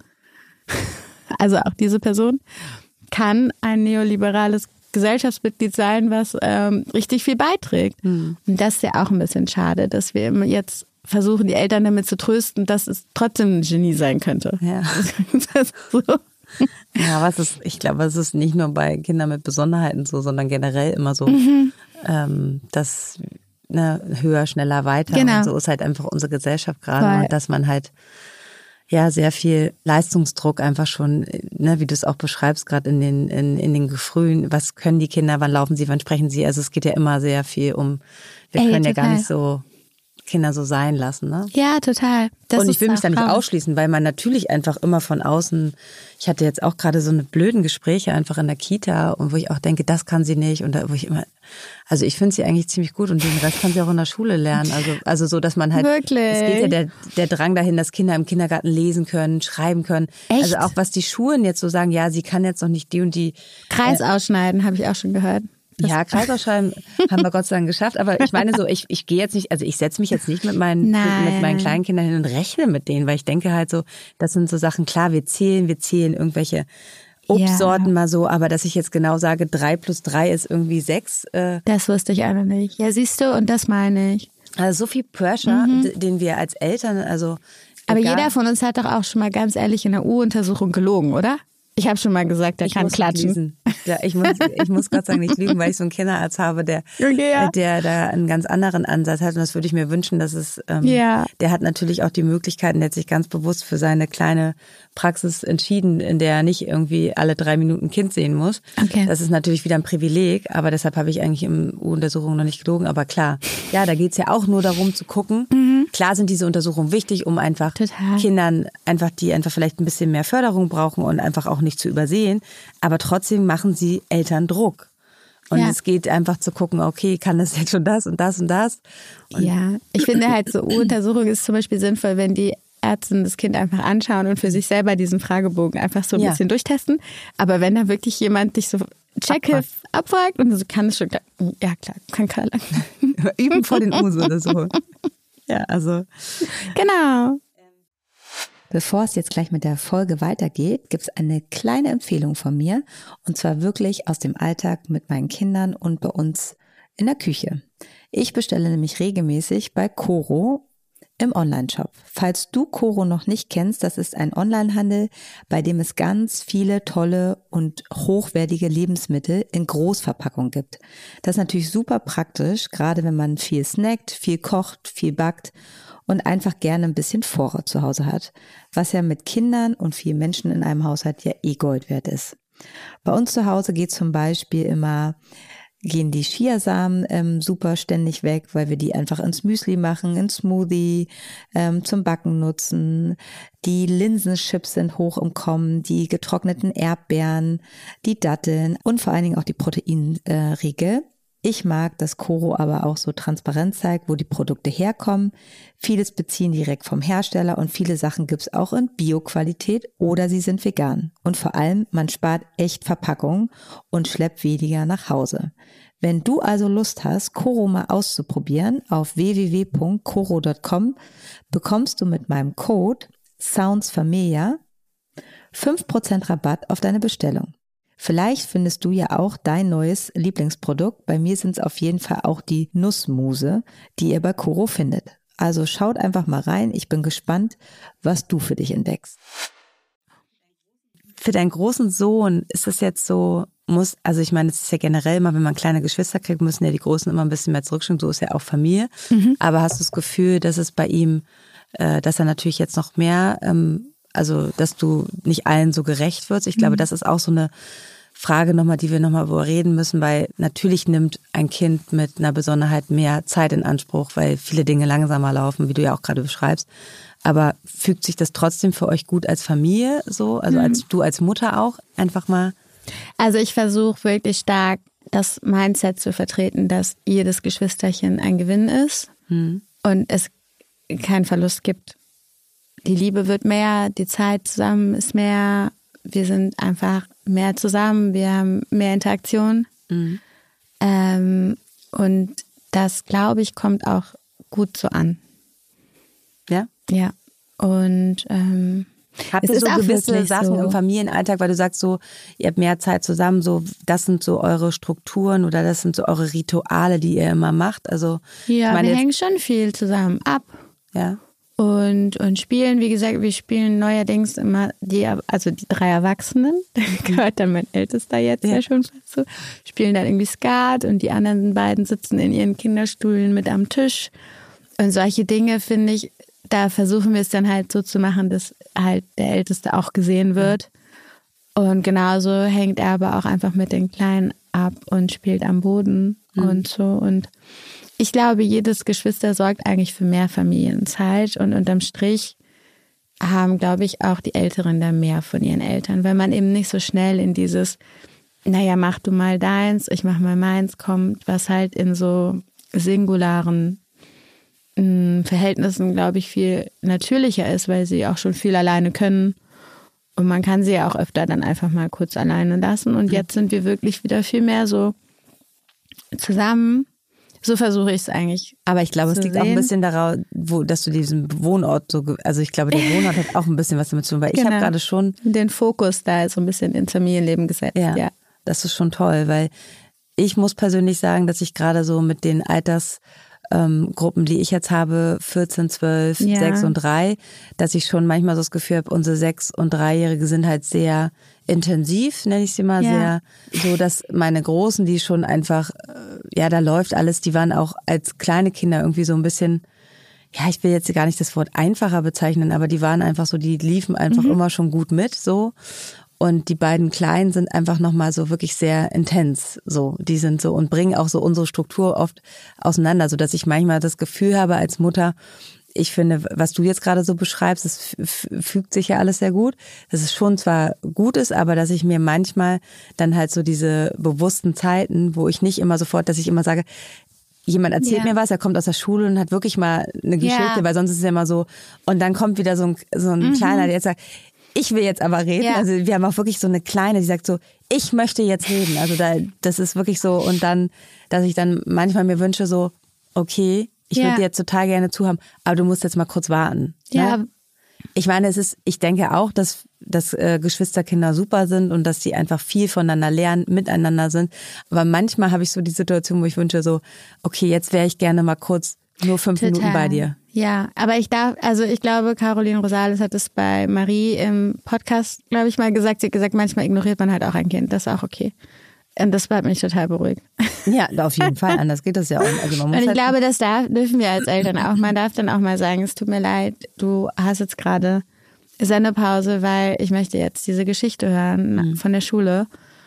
Also auch diese Person kann ein neoliberales Gesellschaftsmitglied sein, was ähm, richtig viel beiträgt. Mhm. Und das ist ja auch ein bisschen schade, dass wir immer jetzt versuchen, die Eltern damit zu trösten, dass es trotzdem ein Genie sein könnte. Ja. Das ist so. Ja, was ist, ich glaube, es ist nicht nur bei Kindern mit Besonderheiten so, sondern generell immer so, mhm. ähm, dass ne, höher, schneller, weiter. Genau. Und so ist halt einfach unsere Gesellschaft gerade. Und dass man halt ja sehr viel Leistungsdruck einfach schon, ne, wie du es auch beschreibst, gerade in den in, in den Frühen, was können die Kinder, wann laufen sie, wann sprechen sie? Also es geht ja immer sehr viel um, wir Ey, können total. ja gar nicht so Kinder so sein lassen, ne? Ja, total. Das und ich will mich da nicht raus. ausschließen, weil man natürlich einfach immer von außen, ich hatte jetzt auch gerade so eine blöden Gespräche einfach in der Kita und wo ich auch denke, das kann sie nicht und da, wo ich immer, also ich finde sie eigentlich ziemlich gut und den Rest kann sie auch in der Schule lernen, also also so, dass man halt, Wirklich? Es geht ja der der Drang dahin, dass Kinder im Kindergarten lesen können, schreiben können. Echt? Also auch was die Schulen jetzt so sagen, ja, sie kann jetzt noch nicht die und die Kreis äh, ausschneiden, habe ich auch schon gehört. Das ja, Kreisausschreiben haben wir Gott sei Dank geschafft. Aber ich meine so, ich, ich gehe jetzt nicht, also ich setze mich jetzt nicht mit meinen, mit meinen kleinen Kindern hin und rechne mit denen, weil ich denke halt so, das sind so Sachen, klar, wir zählen, wir zählen irgendwelche Obstsorten ja. mal so, aber dass ich jetzt genau sage, drei plus drei ist irgendwie sechs. Äh, das wusste ich auch noch nicht. Ja, siehst du, und das meine ich. Also so viel Pressure, mhm. den wir als Eltern, also. Aber egal. Jeder von uns hat doch auch schon mal ganz ehrlich in der U-Untersuchung gelogen, oder? Ich habe schon mal gesagt, der ich kann klatschen. Ja, ich muss, ich muss Gott sagen nicht lügen, weil ich so einen Kinderarzt habe, der, okay, ja. der da einen ganz anderen Ansatz hat. Und das würde ich mir wünschen, dass es, ähm, ja. der hat natürlich auch die Möglichkeiten, der hat sich ganz bewusst für seine kleine Praxis entschieden, in der er nicht irgendwie alle drei Minuten ein Kind sehen muss. Okay. Das ist natürlich wieder ein Privileg, aber deshalb habe ich eigentlich im U-Untersuchung noch nicht gelogen. Aber klar, ja, da geht's ja auch nur darum zu gucken. Mhm. Klar sind diese Untersuchungen wichtig, um einfach Total. Kindern, einfach die einfach vielleicht ein bisschen mehr Förderung brauchen und einfach auch nicht zu übersehen. Aber trotzdem machen sie Eltern Druck. Und ja. es geht einfach zu gucken, okay, kann das jetzt schon das und das und das? Und ja, ich finde halt so U-Untersuchung ist zum Beispiel sinnvoll, wenn die Ärzte das Kind einfach anschauen und für sich selber diesen Fragebogen einfach so ein ja. bisschen durchtesten. Aber wenn da wirklich jemand dich so checke abfragt und so kann es schon, ja klar, kann Karl üben vor den U's oder so. Ja, also. Genau. Bevor es jetzt gleich mit der Folge weitergeht, gibt es eine kleine Empfehlung von mir. Und zwar wirklich aus dem Alltag mit meinen Kindern und bei uns in der Küche. Ich bestelle nämlich regelmäßig bei Coro im Onlineshop. Falls du Coro noch nicht kennst, das ist ein Onlinehandel, bei dem es ganz viele tolle und hochwertige Lebensmittel in Großverpackung gibt. Das ist natürlich super praktisch, gerade wenn man viel snackt, viel kocht, viel backt und einfach gerne ein bisschen Vorrat zu Hause hat, was ja mit Kindern und vielen Menschen in einem Haushalt ja eh Gold wert ist. Bei uns zu Hause geht zum Beispiel immer gehen die Chiasamen ähm, super ständig weg, weil wir die einfach ins Müsli machen, ins Smoothie, ähm, zum Backen nutzen. Die Linsenchips sind hoch im Kommen, die getrockneten Erdbeeren, die Datteln und vor allen Dingen auch die Proteinriegel. Äh, ich mag, dass Coro aber auch so transparent zeigt, wo die Produkte herkommen. Vieles beziehen direkt vom Hersteller und viele Sachen gibt's auch in Bio-Qualität oder sie sind vegan. Und vor allem, man spart echt Verpackungen und schleppt weniger nach Hause. Wenn du also Lust hast, Coro mal auszuprobieren, auf w w w punkt coro punkt com bekommst du mit meinem Code SOUNDSFamilia fünf Prozent Rabatt auf deine Bestellung. Vielleicht findest du ja auch dein neues Lieblingsprodukt. Bei mir sind es auf jeden Fall auch die Nussmuse, die ihr bei Coro findet. Also schaut einfach mal rein. Ich bin gespannt, was du für dich entdeckst. Für deinen großen Sohn ist es jetzt so, muss, also ich meine, es ist ja generell immer, wenn man kleine Geschwister kriegt, müssen ja die Großen immer ein bisschen mehr zurückschauen. So ist ja auch Familie. Mhm. Aber hast du das Gefühl, dass es bei ihm, äh, dass er natürlich jetzt noch mehr, ähm, also dass du nicht allen so gerecht wirst? Ich glaube, mhm. das ist auch so eine Frage nochmal, die wir nochmal über reden müssen, weil natürlich nimmt ein Kind mit einer Besonderheit mehr Zeit in Anspruch, weil viele Dinge langsamer laufen, wie du ja auch gerade beschreibst. Aber fügt sich das trotzdem für euch gut als Familie so? Also als du als Mutter auch einfach mal? Also ich versuche wirklich stark das Mindset zu vertreten, dass jedes Geschwisterchen ein Gewinn ist hm. und es keinen Verlust gibt. Die Liebe wird mehr, die Zeit zusammen ist mehr, wir sind einfach mehr zusammen, wir haben mehr Interaktion. Mhm. Ähm, und das, glaube ich, kommt auch gut so an. Ja? Ja. Und ähm, habt ihr so gewisse Sachen so im Familienalltag, weil du sagst so, ihr habt mehr Zeit zusammen, so das sind so eure Strukturen oder das sind so eure Rituale, die ihr immer macht? Also ja, wir hängen schon viel zusammen ab. Ja. Und, und spielen, wie gesagt, wir spielen neuerdings immer die, also die drei Erwachsenen, da gehört dann mein Ältester jetzt ja, ja schon dazu, spielen dann irgendwie Skat und die anderen beiden sitzen in ihren Kinderstühlen mit am Tisch. Und solche Dinge, finde ich, da versuchen wir es dann halt so zu machen, dass halt der Älteste auch gesehen wird. Und genauso hängt er aber auch einfach mit den Kleinen ab und spielt am Boden mhm. und so. Und ich glaube, jedes Geschwister sorgt eigentlich für mehr Familienzeit und unterm Strich haben, glaube ich, auch die Älteren da mehr von ihren Eltern, weil man eben nicht so schnell in dieses, naja, mach du mal deins, ich mach mal meins kommt, was halt in so singularen mh, Verhältnissen, glaube ich, viel natürlicher ist, weil sie auch schon viel alleine können und man kann sie ja auch öfter dann einfach mal kurz alleine lassen und jetzt sind wir wirklich wieder viel mehr so zusammen. So versuche ich es eigentlich. Aber ich glaube, es liegt sehen. auch ein bisschen darauf, wo, dass du diesen Wohnort so, also ich glaube, der Wohnort hat auch ein bisschen was damit zu tun, weil genau. ich habe gerade schon den Fokus da so ein bisschen ins Familienleben gesetzt. Ja, ja, das ist schon toll, weil ich muss persönlich sagen, dass ich gerade so mit den Alters Ähm, Gruppen, die ich jetzt habe, vierzehn, zwölf, ja. sechs und drei, dass ich schon manchmal so das Gefühl habe, unsere sechs- und dreijährige sind halt sehr intensiv, nenne ich sie mal, ja. sehr so, dass meine Großen, die schon einfach, ja, da läuft alles, die waren auch als kleine Kinder irgendwie so ein bisschen, ja, ich will jetzt gar nicht das Wort einfacher bezeichnen, aber die waren einfach so, die liefen einfach mhm. immer schon gut mit, so. Und die beiden Kleinen sind einfach nochmal so wirklich sehr intens, so. Die sind so und bringen auch so unsere Struktur oft auseinander, so dass ich manchmal das Gefühl habe als Mutter, ich finde, was du jetzt gerade so beschreibst, das fügt sich ja alles sehr gut. Dass es schon zwar gut ist, aber dass ich mir manchmal dann halt so diese bewussten Zeiten, wo ich nicht immer sofort, dass ich immer sage, jemand erzählt ja. mir was, er kommt aus der Schule und hat wirklich mal eine Geschichte, ja. weil sonst ist es ja immer so, und dann kommt wieder so ein, so ein mhm. Kleiner, der jetzt sagt, ich will jetzt aber reden. Ja. Also wir haben auch wirklich so eine Kleine, die sagt so, ich möchte jetzt reden. Also da, das ist wirklich so. Und dann, dass ich dann manchmal mir wünsche so, okay, ich ja. würde dir jetzt total gerne zuhören, aber du musst jetzt mal kurz warten. Ja. Ne? Ich meine, es ist, ich denke auch, dass, dass äh, Geschwisterkinder super sind und dass die einfach viel voneinander lernen, miteinander sind. Aber manchmal habe ich so die Situation, wo ich wünsche so, okay, jetzt wäre ich gerne mal kurz nur fünf Total. Minuten bei dir. Ja, aber ich darf, also ich glaube, Caroline Rosales hat es bei Marie im Podcast, glaube ich, mal gesagt. Sie hat gesagt, manchmal ignoriert man halt auch ein Kind. Das ist auch okay. Und das bleibt mich total beruhigt. Ja, auf jeden Fall. Anders geht das ja auch. Also man muss Und ich halt glaube, das darf, dürfen wir als Eltern auch. Man darf dann auch mal sagen, es tut mir leid, du hast jetzt gerade Sendepause, weil ich möchte jetzt diese Geschichte hören mhm. von der Schule.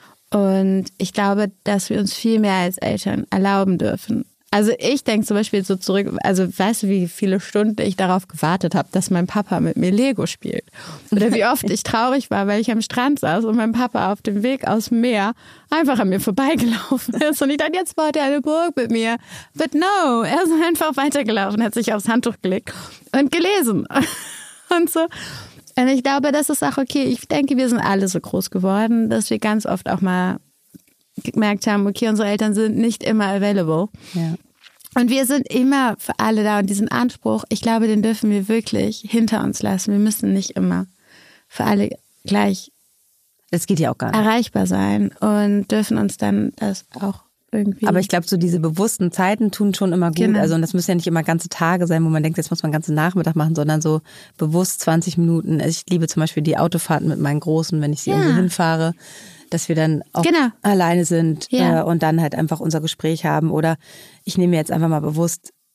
Und ich glaube, dass wir uns viel mehr als Eltern erlauben dürfen. Also ich denke zum Beispiel so zurück, also weißt du, wie viele Stunden ich darauf gewartet habe, dass mein Papa mit mir Lego spielt? Oder wie oft ich traurig war, weil ich am Strand saß und mein Papa auf dem Weg aus dem Meer einfach an mir vorbeigelaufen ist. Und ich dachte, jetzt baut er eine Burg mit mir. But no, er ist einfach weitergelaufen, hat sich aufs Handtuch gelegt und gelesen. Und so. Und ich glaube, das ist auch okay. Ich denke, wir sind alle so groß geworden, dass wir ganz oft auch mal gemerkt haben, okay, unsere Eltern sind nicht immer available. Ja. Und wir sind immer für alle da. Und diesen Anspruch, ich glaube, den dürfen wir wirklich hinter uns lassen. Wir müssen nicht immer für alle gleich das geht ja auch gar nicht. erreichbar sein und dürfen uns dann das auch irgendwie... Aber ich glaube, so diese bewussten Zeiten tun schon immer gut. Genau. Also und das müssen ja nicht immer ganze Tage sein, wo man denkt, jetzt muss man den ganzen Nachmittag machen, sondern so bewusst zwanzig Minuten. Ich liebe zum Beispiel die Autofahrten mit meinen Großen, wenn ich sie ja. irgendwo hinfahre, dass wir dann auch genau. alleine sind ja. äh, und dann halt einfach unser Gespräch haben. Oder ich nehme mir jetzt einfach mal bewusst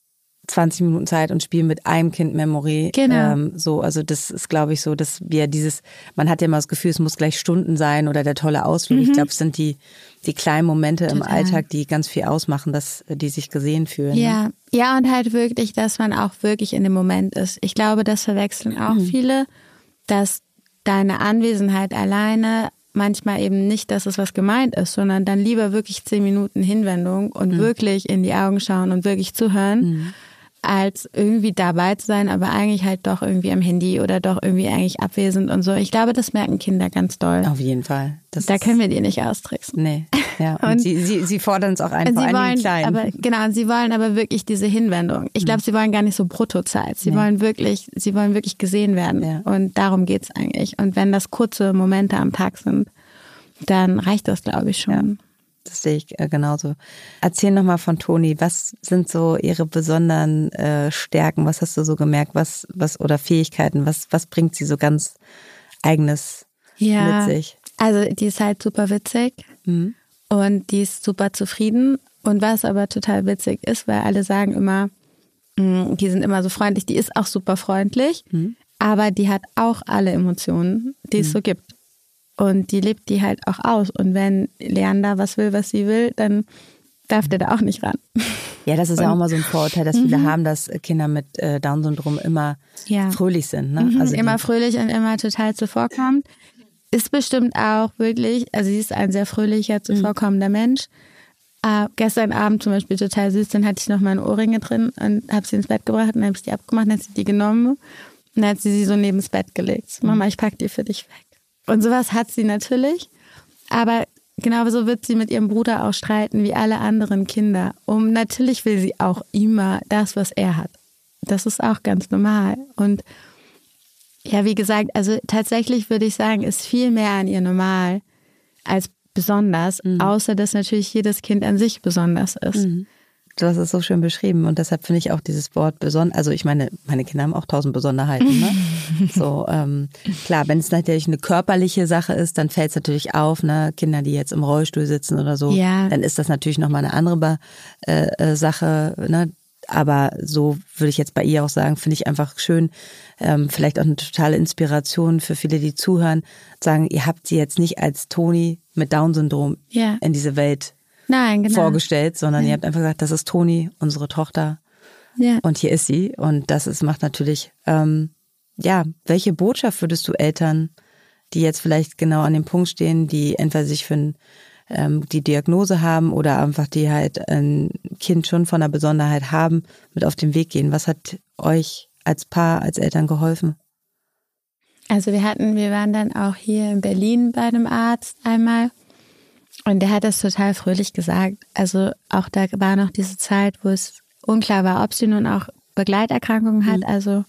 zwanzig Minuten Zeit und spiele mit einem Kind Memory. Genau. Ähm, so, also das ist, glaube ich, so, dass wir dieses, man hat ja immer das Gefühl, es muss gleich Stunden sein oder der tolle Ausflug. Mhm. Ich glaube, es sind die, die kleinen Momente Total. Im Alltag, die ganz viel ausmachen, dass die sich gesehen fühlen. Ja, ne? ja, und halt wirklich, dass man auch wirklich in dem Moment ist. Ich glaube, das verwechseln auch mhm. viele, dass deine Anwesenheit alleine manchmal eben nicht, dass es was gemeint ist, sondern dann lieber wirklich zehn Minuten Hinwendung und mhm. wirklich in die Augen schauen und wirklich zuhören, mhm. als irgendwie dabei zu sein, aber eigentlich halt doch irgendwie am Handy oder doch irgendwie eigentlich abwesend und so. Ich glaube, das merken Kinder ganz doll. Auf jeden Fall. Das da können wir die nicht austricksen. Nee, ja. Und, und sie, sie, sie fordern es auch ein, vor allem die Kleinen. Aber, genau, und sie wollen aber wirklich diese Hinwendung. Ich glaube, mhm. sie wollen gar nicht so Bruttozeit. Sie nee. wollen wirklich, sie wollen wirklich gesehen werden. Ja. Und darum geht's eigentlich. Und wenn das kurze Momente am Tag sind, dann reicht das, glaube ich, schon. Ja. Das sehe ich äh, genauso. Erzähl nochmal von Toni. Was sind so ihre besonderen äh, Stärken? Was hast du so gemerkt? Was, was oder Fähigkeiten? Was, was bringt sie so ganz Eigenes ja, mit sich? Also die ist halt super witzig mhm. und die ist super zufrieden. Und was aber total witzig ist, weil alle sagen immer, mh, die sind immer so freundlich. Die ist auch super freundlich, mhm. aber die hat auch alle Emotionen, die es mhm. so gibt. Und die lebt die halt auch aus. Und wenn Leander was will, was sie will, dann darf der da auch nicht ran. Ja, das ist und, ja auch mal so ein Vorurteil, dass viele haben, dass Kinder mit äh, Down-Syndrom immer ja. fröhlich sind. Ne? Mhm, also immer fröhlich und immer total zuvorkommend. Ist bestimmt auch wirklich, also sie ist ein sehr fröhlicher, zuvorkommender mhm. Mensch. Äh, gestern Abend zum Beispiel total süß, dann hatte ich noch meine Ohrringe drin und habe sie ins Bett gebracht und dann habe ich die abgemacht, dann hat sie die genommen und dann hat sie sie so neben das Bett gelegt. Mama, ich pack die für dich weg. Und sowas hat sie natürlich, aber genauso wird sie mit ihrem Bruder auch streiten wie alle anderen Kinder. Und natürlich will sie auch immer das, was er hat. Das ist auch ganz normal. Und ja, wie gesagt, also tatsächlich würde ich sagen, ist viel mehr an ihr normal als besonders, mhm. außer dass natürlich jedes Kind an sich besonders ist. Mhm. Du hast es so schön beschrieben und deshalb finde ich auch dieses Wort besonders, also ich meine, meine Kinder haben auch tausend Besonderheiten, ne? So, ähm, klar, wenn es natürlich eine körperliche Sache ist, dann fällt es natürlich auf, ne? Kinder, die jetzt im Rollstuhl sitzen oder so, ja. dann ist das natürlich nochmal eine andere äh, äh, Sache, ne? Aber so würde ich jetzt bei ihr auch sagen, finde ich einfach schön, ähm, vielleicht auch eine totale Inspiration für viele, die zuhören, sagen, ihr habt sie jetzt nicht als Toni mit Down-Syndrom ja. in diese Welt Nein, genau. vorgestellt, sondern ja. ihr habt einfach gesagt, das ist Toni, unsere Tochter ja. und hier ist sie und das ist, macht natürlich, ähm, ja, welche Botschaft würdest du Eltern, die jetzt vielleicht genau an dem Punkt stehen, die entweder sich für ein, ähm, die Diagnose haben oder einfach die halt ein Kind schon von einer Besonderheit haben, mit auf den Weg gehen? Was hat euch als Paar, als Eltern geholfen? Also wir hatten, wir waren dann auch hier in Berlin bei einem Arzt einmal. Und der hat das total fröhlich gesagt. Also auch da war noch diese Zeit, wo es unklar war, ob sie nun auch Begleiterkrankungen hat, mhm. also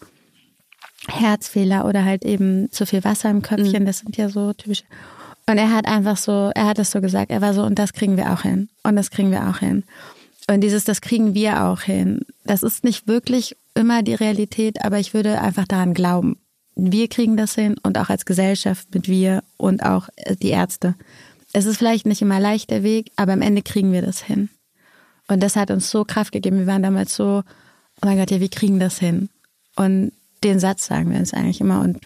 Herzfehler oder halt eben zu viel Wasser im Köpfchen, mhm. das sind ja so typische. Und er hat einfach so, er hat das so gesagt, er war so, und das kriegen wir auch hin. Und das kriegen wir auch hin. Und dieses, das kriegen wir auch hin. Das ist nicht wirklich immer die Realität, aber ich würde einfach daran glauben. Wir kriegen das hin und auch als Gesellschaft mit wir und auch die Ärzte. Es ist vielleicht nicht immer leicht der Weg, aber am Ende kriegen wir das hin. Und das hat uns so Kraft gegeben. Wir waren damals so, oh mein Gott, ja, wir kriegen das hin. Und den Satz sagen wir uns eigentlich immer und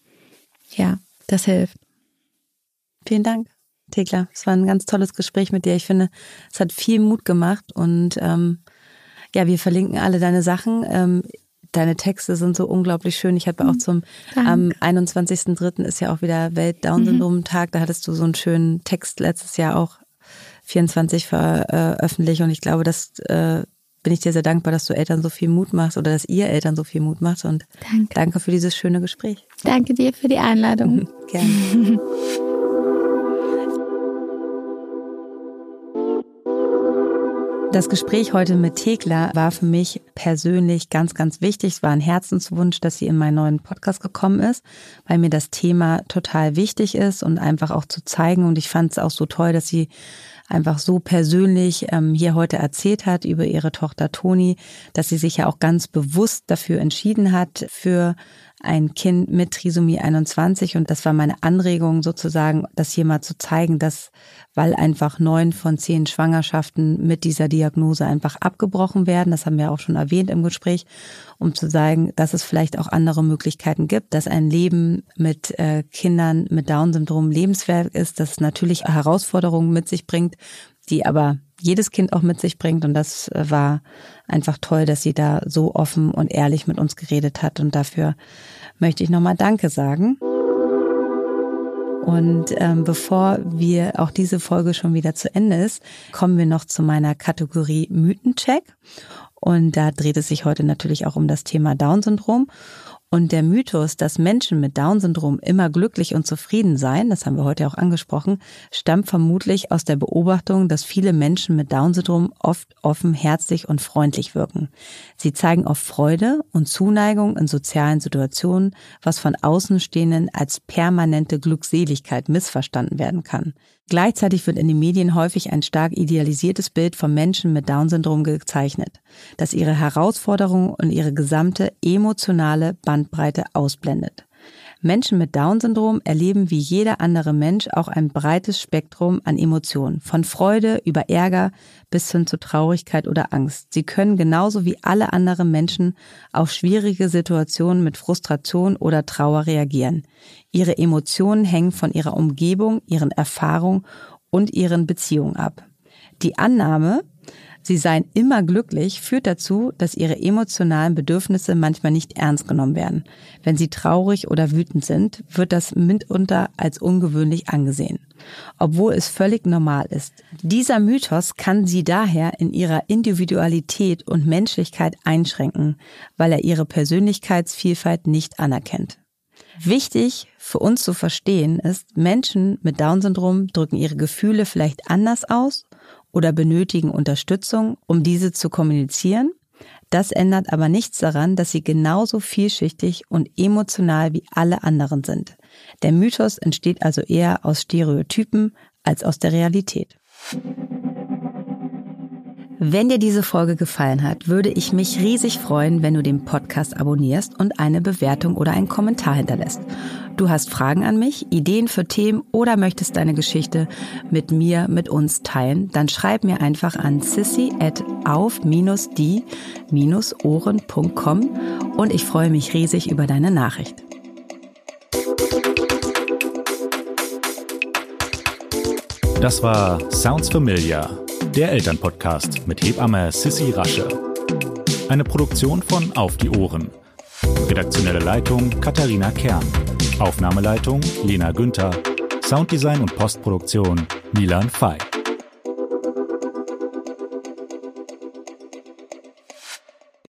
ja, das hilft. Vielen Dank, Thekla. Es war ein ganz tolles Gespräch mit dir. Ich finde, es hat viel Mut gemacht und ähm, ja, wir verlinken alle deine Sachen. Ähm, Deine Texte sind so unglaublich schön. Ich habe auch zum Dank. Am einundzwanzigsten dritten ist ja auch wieder Welt-Down-Syndrom-Tag. Da hattest du so einen schönen Text letztes Jahr auch vierundzwanzig veröffentlicht. Und ich glaube, das äh, bin ich dir sehr dankbar, dass du Eltern so viel Mut machst oder dass ihr Eltern so viel Mut macht. Und danke, danke für dieses schöne Gespräch. Danke dir für die Einladung. Gerne. Das Gespräch heute mit Thekla war für mich persönlich ganz, ganz wichtig. Es war ein Herzenswunsch, dass sie in meinen neuen Podcast gekommen ist, weil mir das Thema total wichtig ist und einfach auch zu zeigen. Und ich fand es auch so toll, dass sie einfach so persönlich ähm, hier heute erzählt hat über ihre Tochter Toni, dass sie sich ja auch ganz bewusst dafür entschieden hat, für ein Kind mit Trisomie einundzwanzig. Und das war meine Anregung sozusagen, das hier mal zu zeigen, dass, weil einfach neun von zehn Schwangerschaften mit dieser Diagnose einfach abgebrochen werden, das haben wir auch schon erwähnt im Gespräch, um zu sagen, dass es vielleicht auch andere Möglichkeiten gibt, dass ein Leben mit äh, Kindern mit Down-Syndrom lebenswert ist, dass es natürlich Herausforderungen mit sich bringt, die aber jedes Kind auch mit sich bringt. Und das war einfach toll, dass sie da so offen und ehrlich mit uns geredet hat. Und dafür möchte ich nochmal Danke sagen. Und ähm, bevor wir auch diese Folge schon wieder zu Ende ist, kommen wir noch zu meiner Kategorie Mythencheck. Und da dreht es sich heute natürlich auch um das Thema Down-Syndrom. Und der Mythos, dass Menschen mit Down-Syndrom immer glücklich und zufrieden seien, das haben wir heute auch angesprochen, stammt vermutlich aus der Beobachtung, dass viele Menschen mit Down-Syndrom oft offen, herzlich und freundlich wirken. Sie zeigen oft Freude und Zuneigung in sozialen Situationen, was von Außenstehenden als permanente Glückseligkeit missverstanden werden kann. Gleichzeitig wird in den Medien häufig ein stark idealisiertes Bild von Menschen mit Down-Syndrom gezeichnet, das ihre Herausforderungen und ihre gesamte emotionale Bandbreite ausblendet. Menschen mit Down-Syndrom erleben wie jeder andere Mensch auch ein breites Spektrum an Emotionen, von Freude über Ärger bis hin zu Traurigkeit oder Angst. Sie können genauso wie alle anderen Menschen auf schwierige Situationen mit Frustration oder Trauer reagieren. Ihre Emotionen hängen von ihrer Umgebung, ihren Erfahrungen und ihren Beziehungen ab. Die Annahme, sie seien immer glücklich, führt dazu, dass ihre emotionalen Bedürfnisse manchmal nicht ernst genommen werden. Wenn sie traurig oder wütend sind, wird das mitunter als ungewöhnlich angesehen, obwohl es völlig normal ist. Dieser Mythos kann sie daher in ihrer Individualität und Menschlichkeit einschränken, weil er ihre Persönlichkeitsvielfalt nicht anerkennt. Wichtig für uns zu verstehen ist, Menschen mit Down-Syndrom drücken ihre Gefühle vielleicht anders aus oder benötigen Unterstützung, um diese zu kommunizieren. Das ändert aber nichts daran, dass sie genauso vielschichtig und emotional wie alle anderen sind. Der Mythos entsteht also eher aus Stereotypen als aus der Realität. Wenn dir diese Folge gefallen hat, würde ich mich riesig freuen, wenn du den Podcast abonnierst und eine Bewertung oder einen Kommentar hinterlässt. Du hast Fragen an mich, Ideen für Themen oder möchtest deine Geschichte mit mir, mit uns teilen, dann schreib mir einfach an sissy at auf die ohren punkt com und ich freue mich riesig über deine Nachricht. Das war Sounds Familiar, der Elternpodcast mit Hebamme Sissi Rasche. Eine Produktion von Auf die Ohren. Redaktionelle Leitung Katharina Kern. Aufnahmeleitung Lena Günther. Sounddesign und Postproduktion Milan Fey.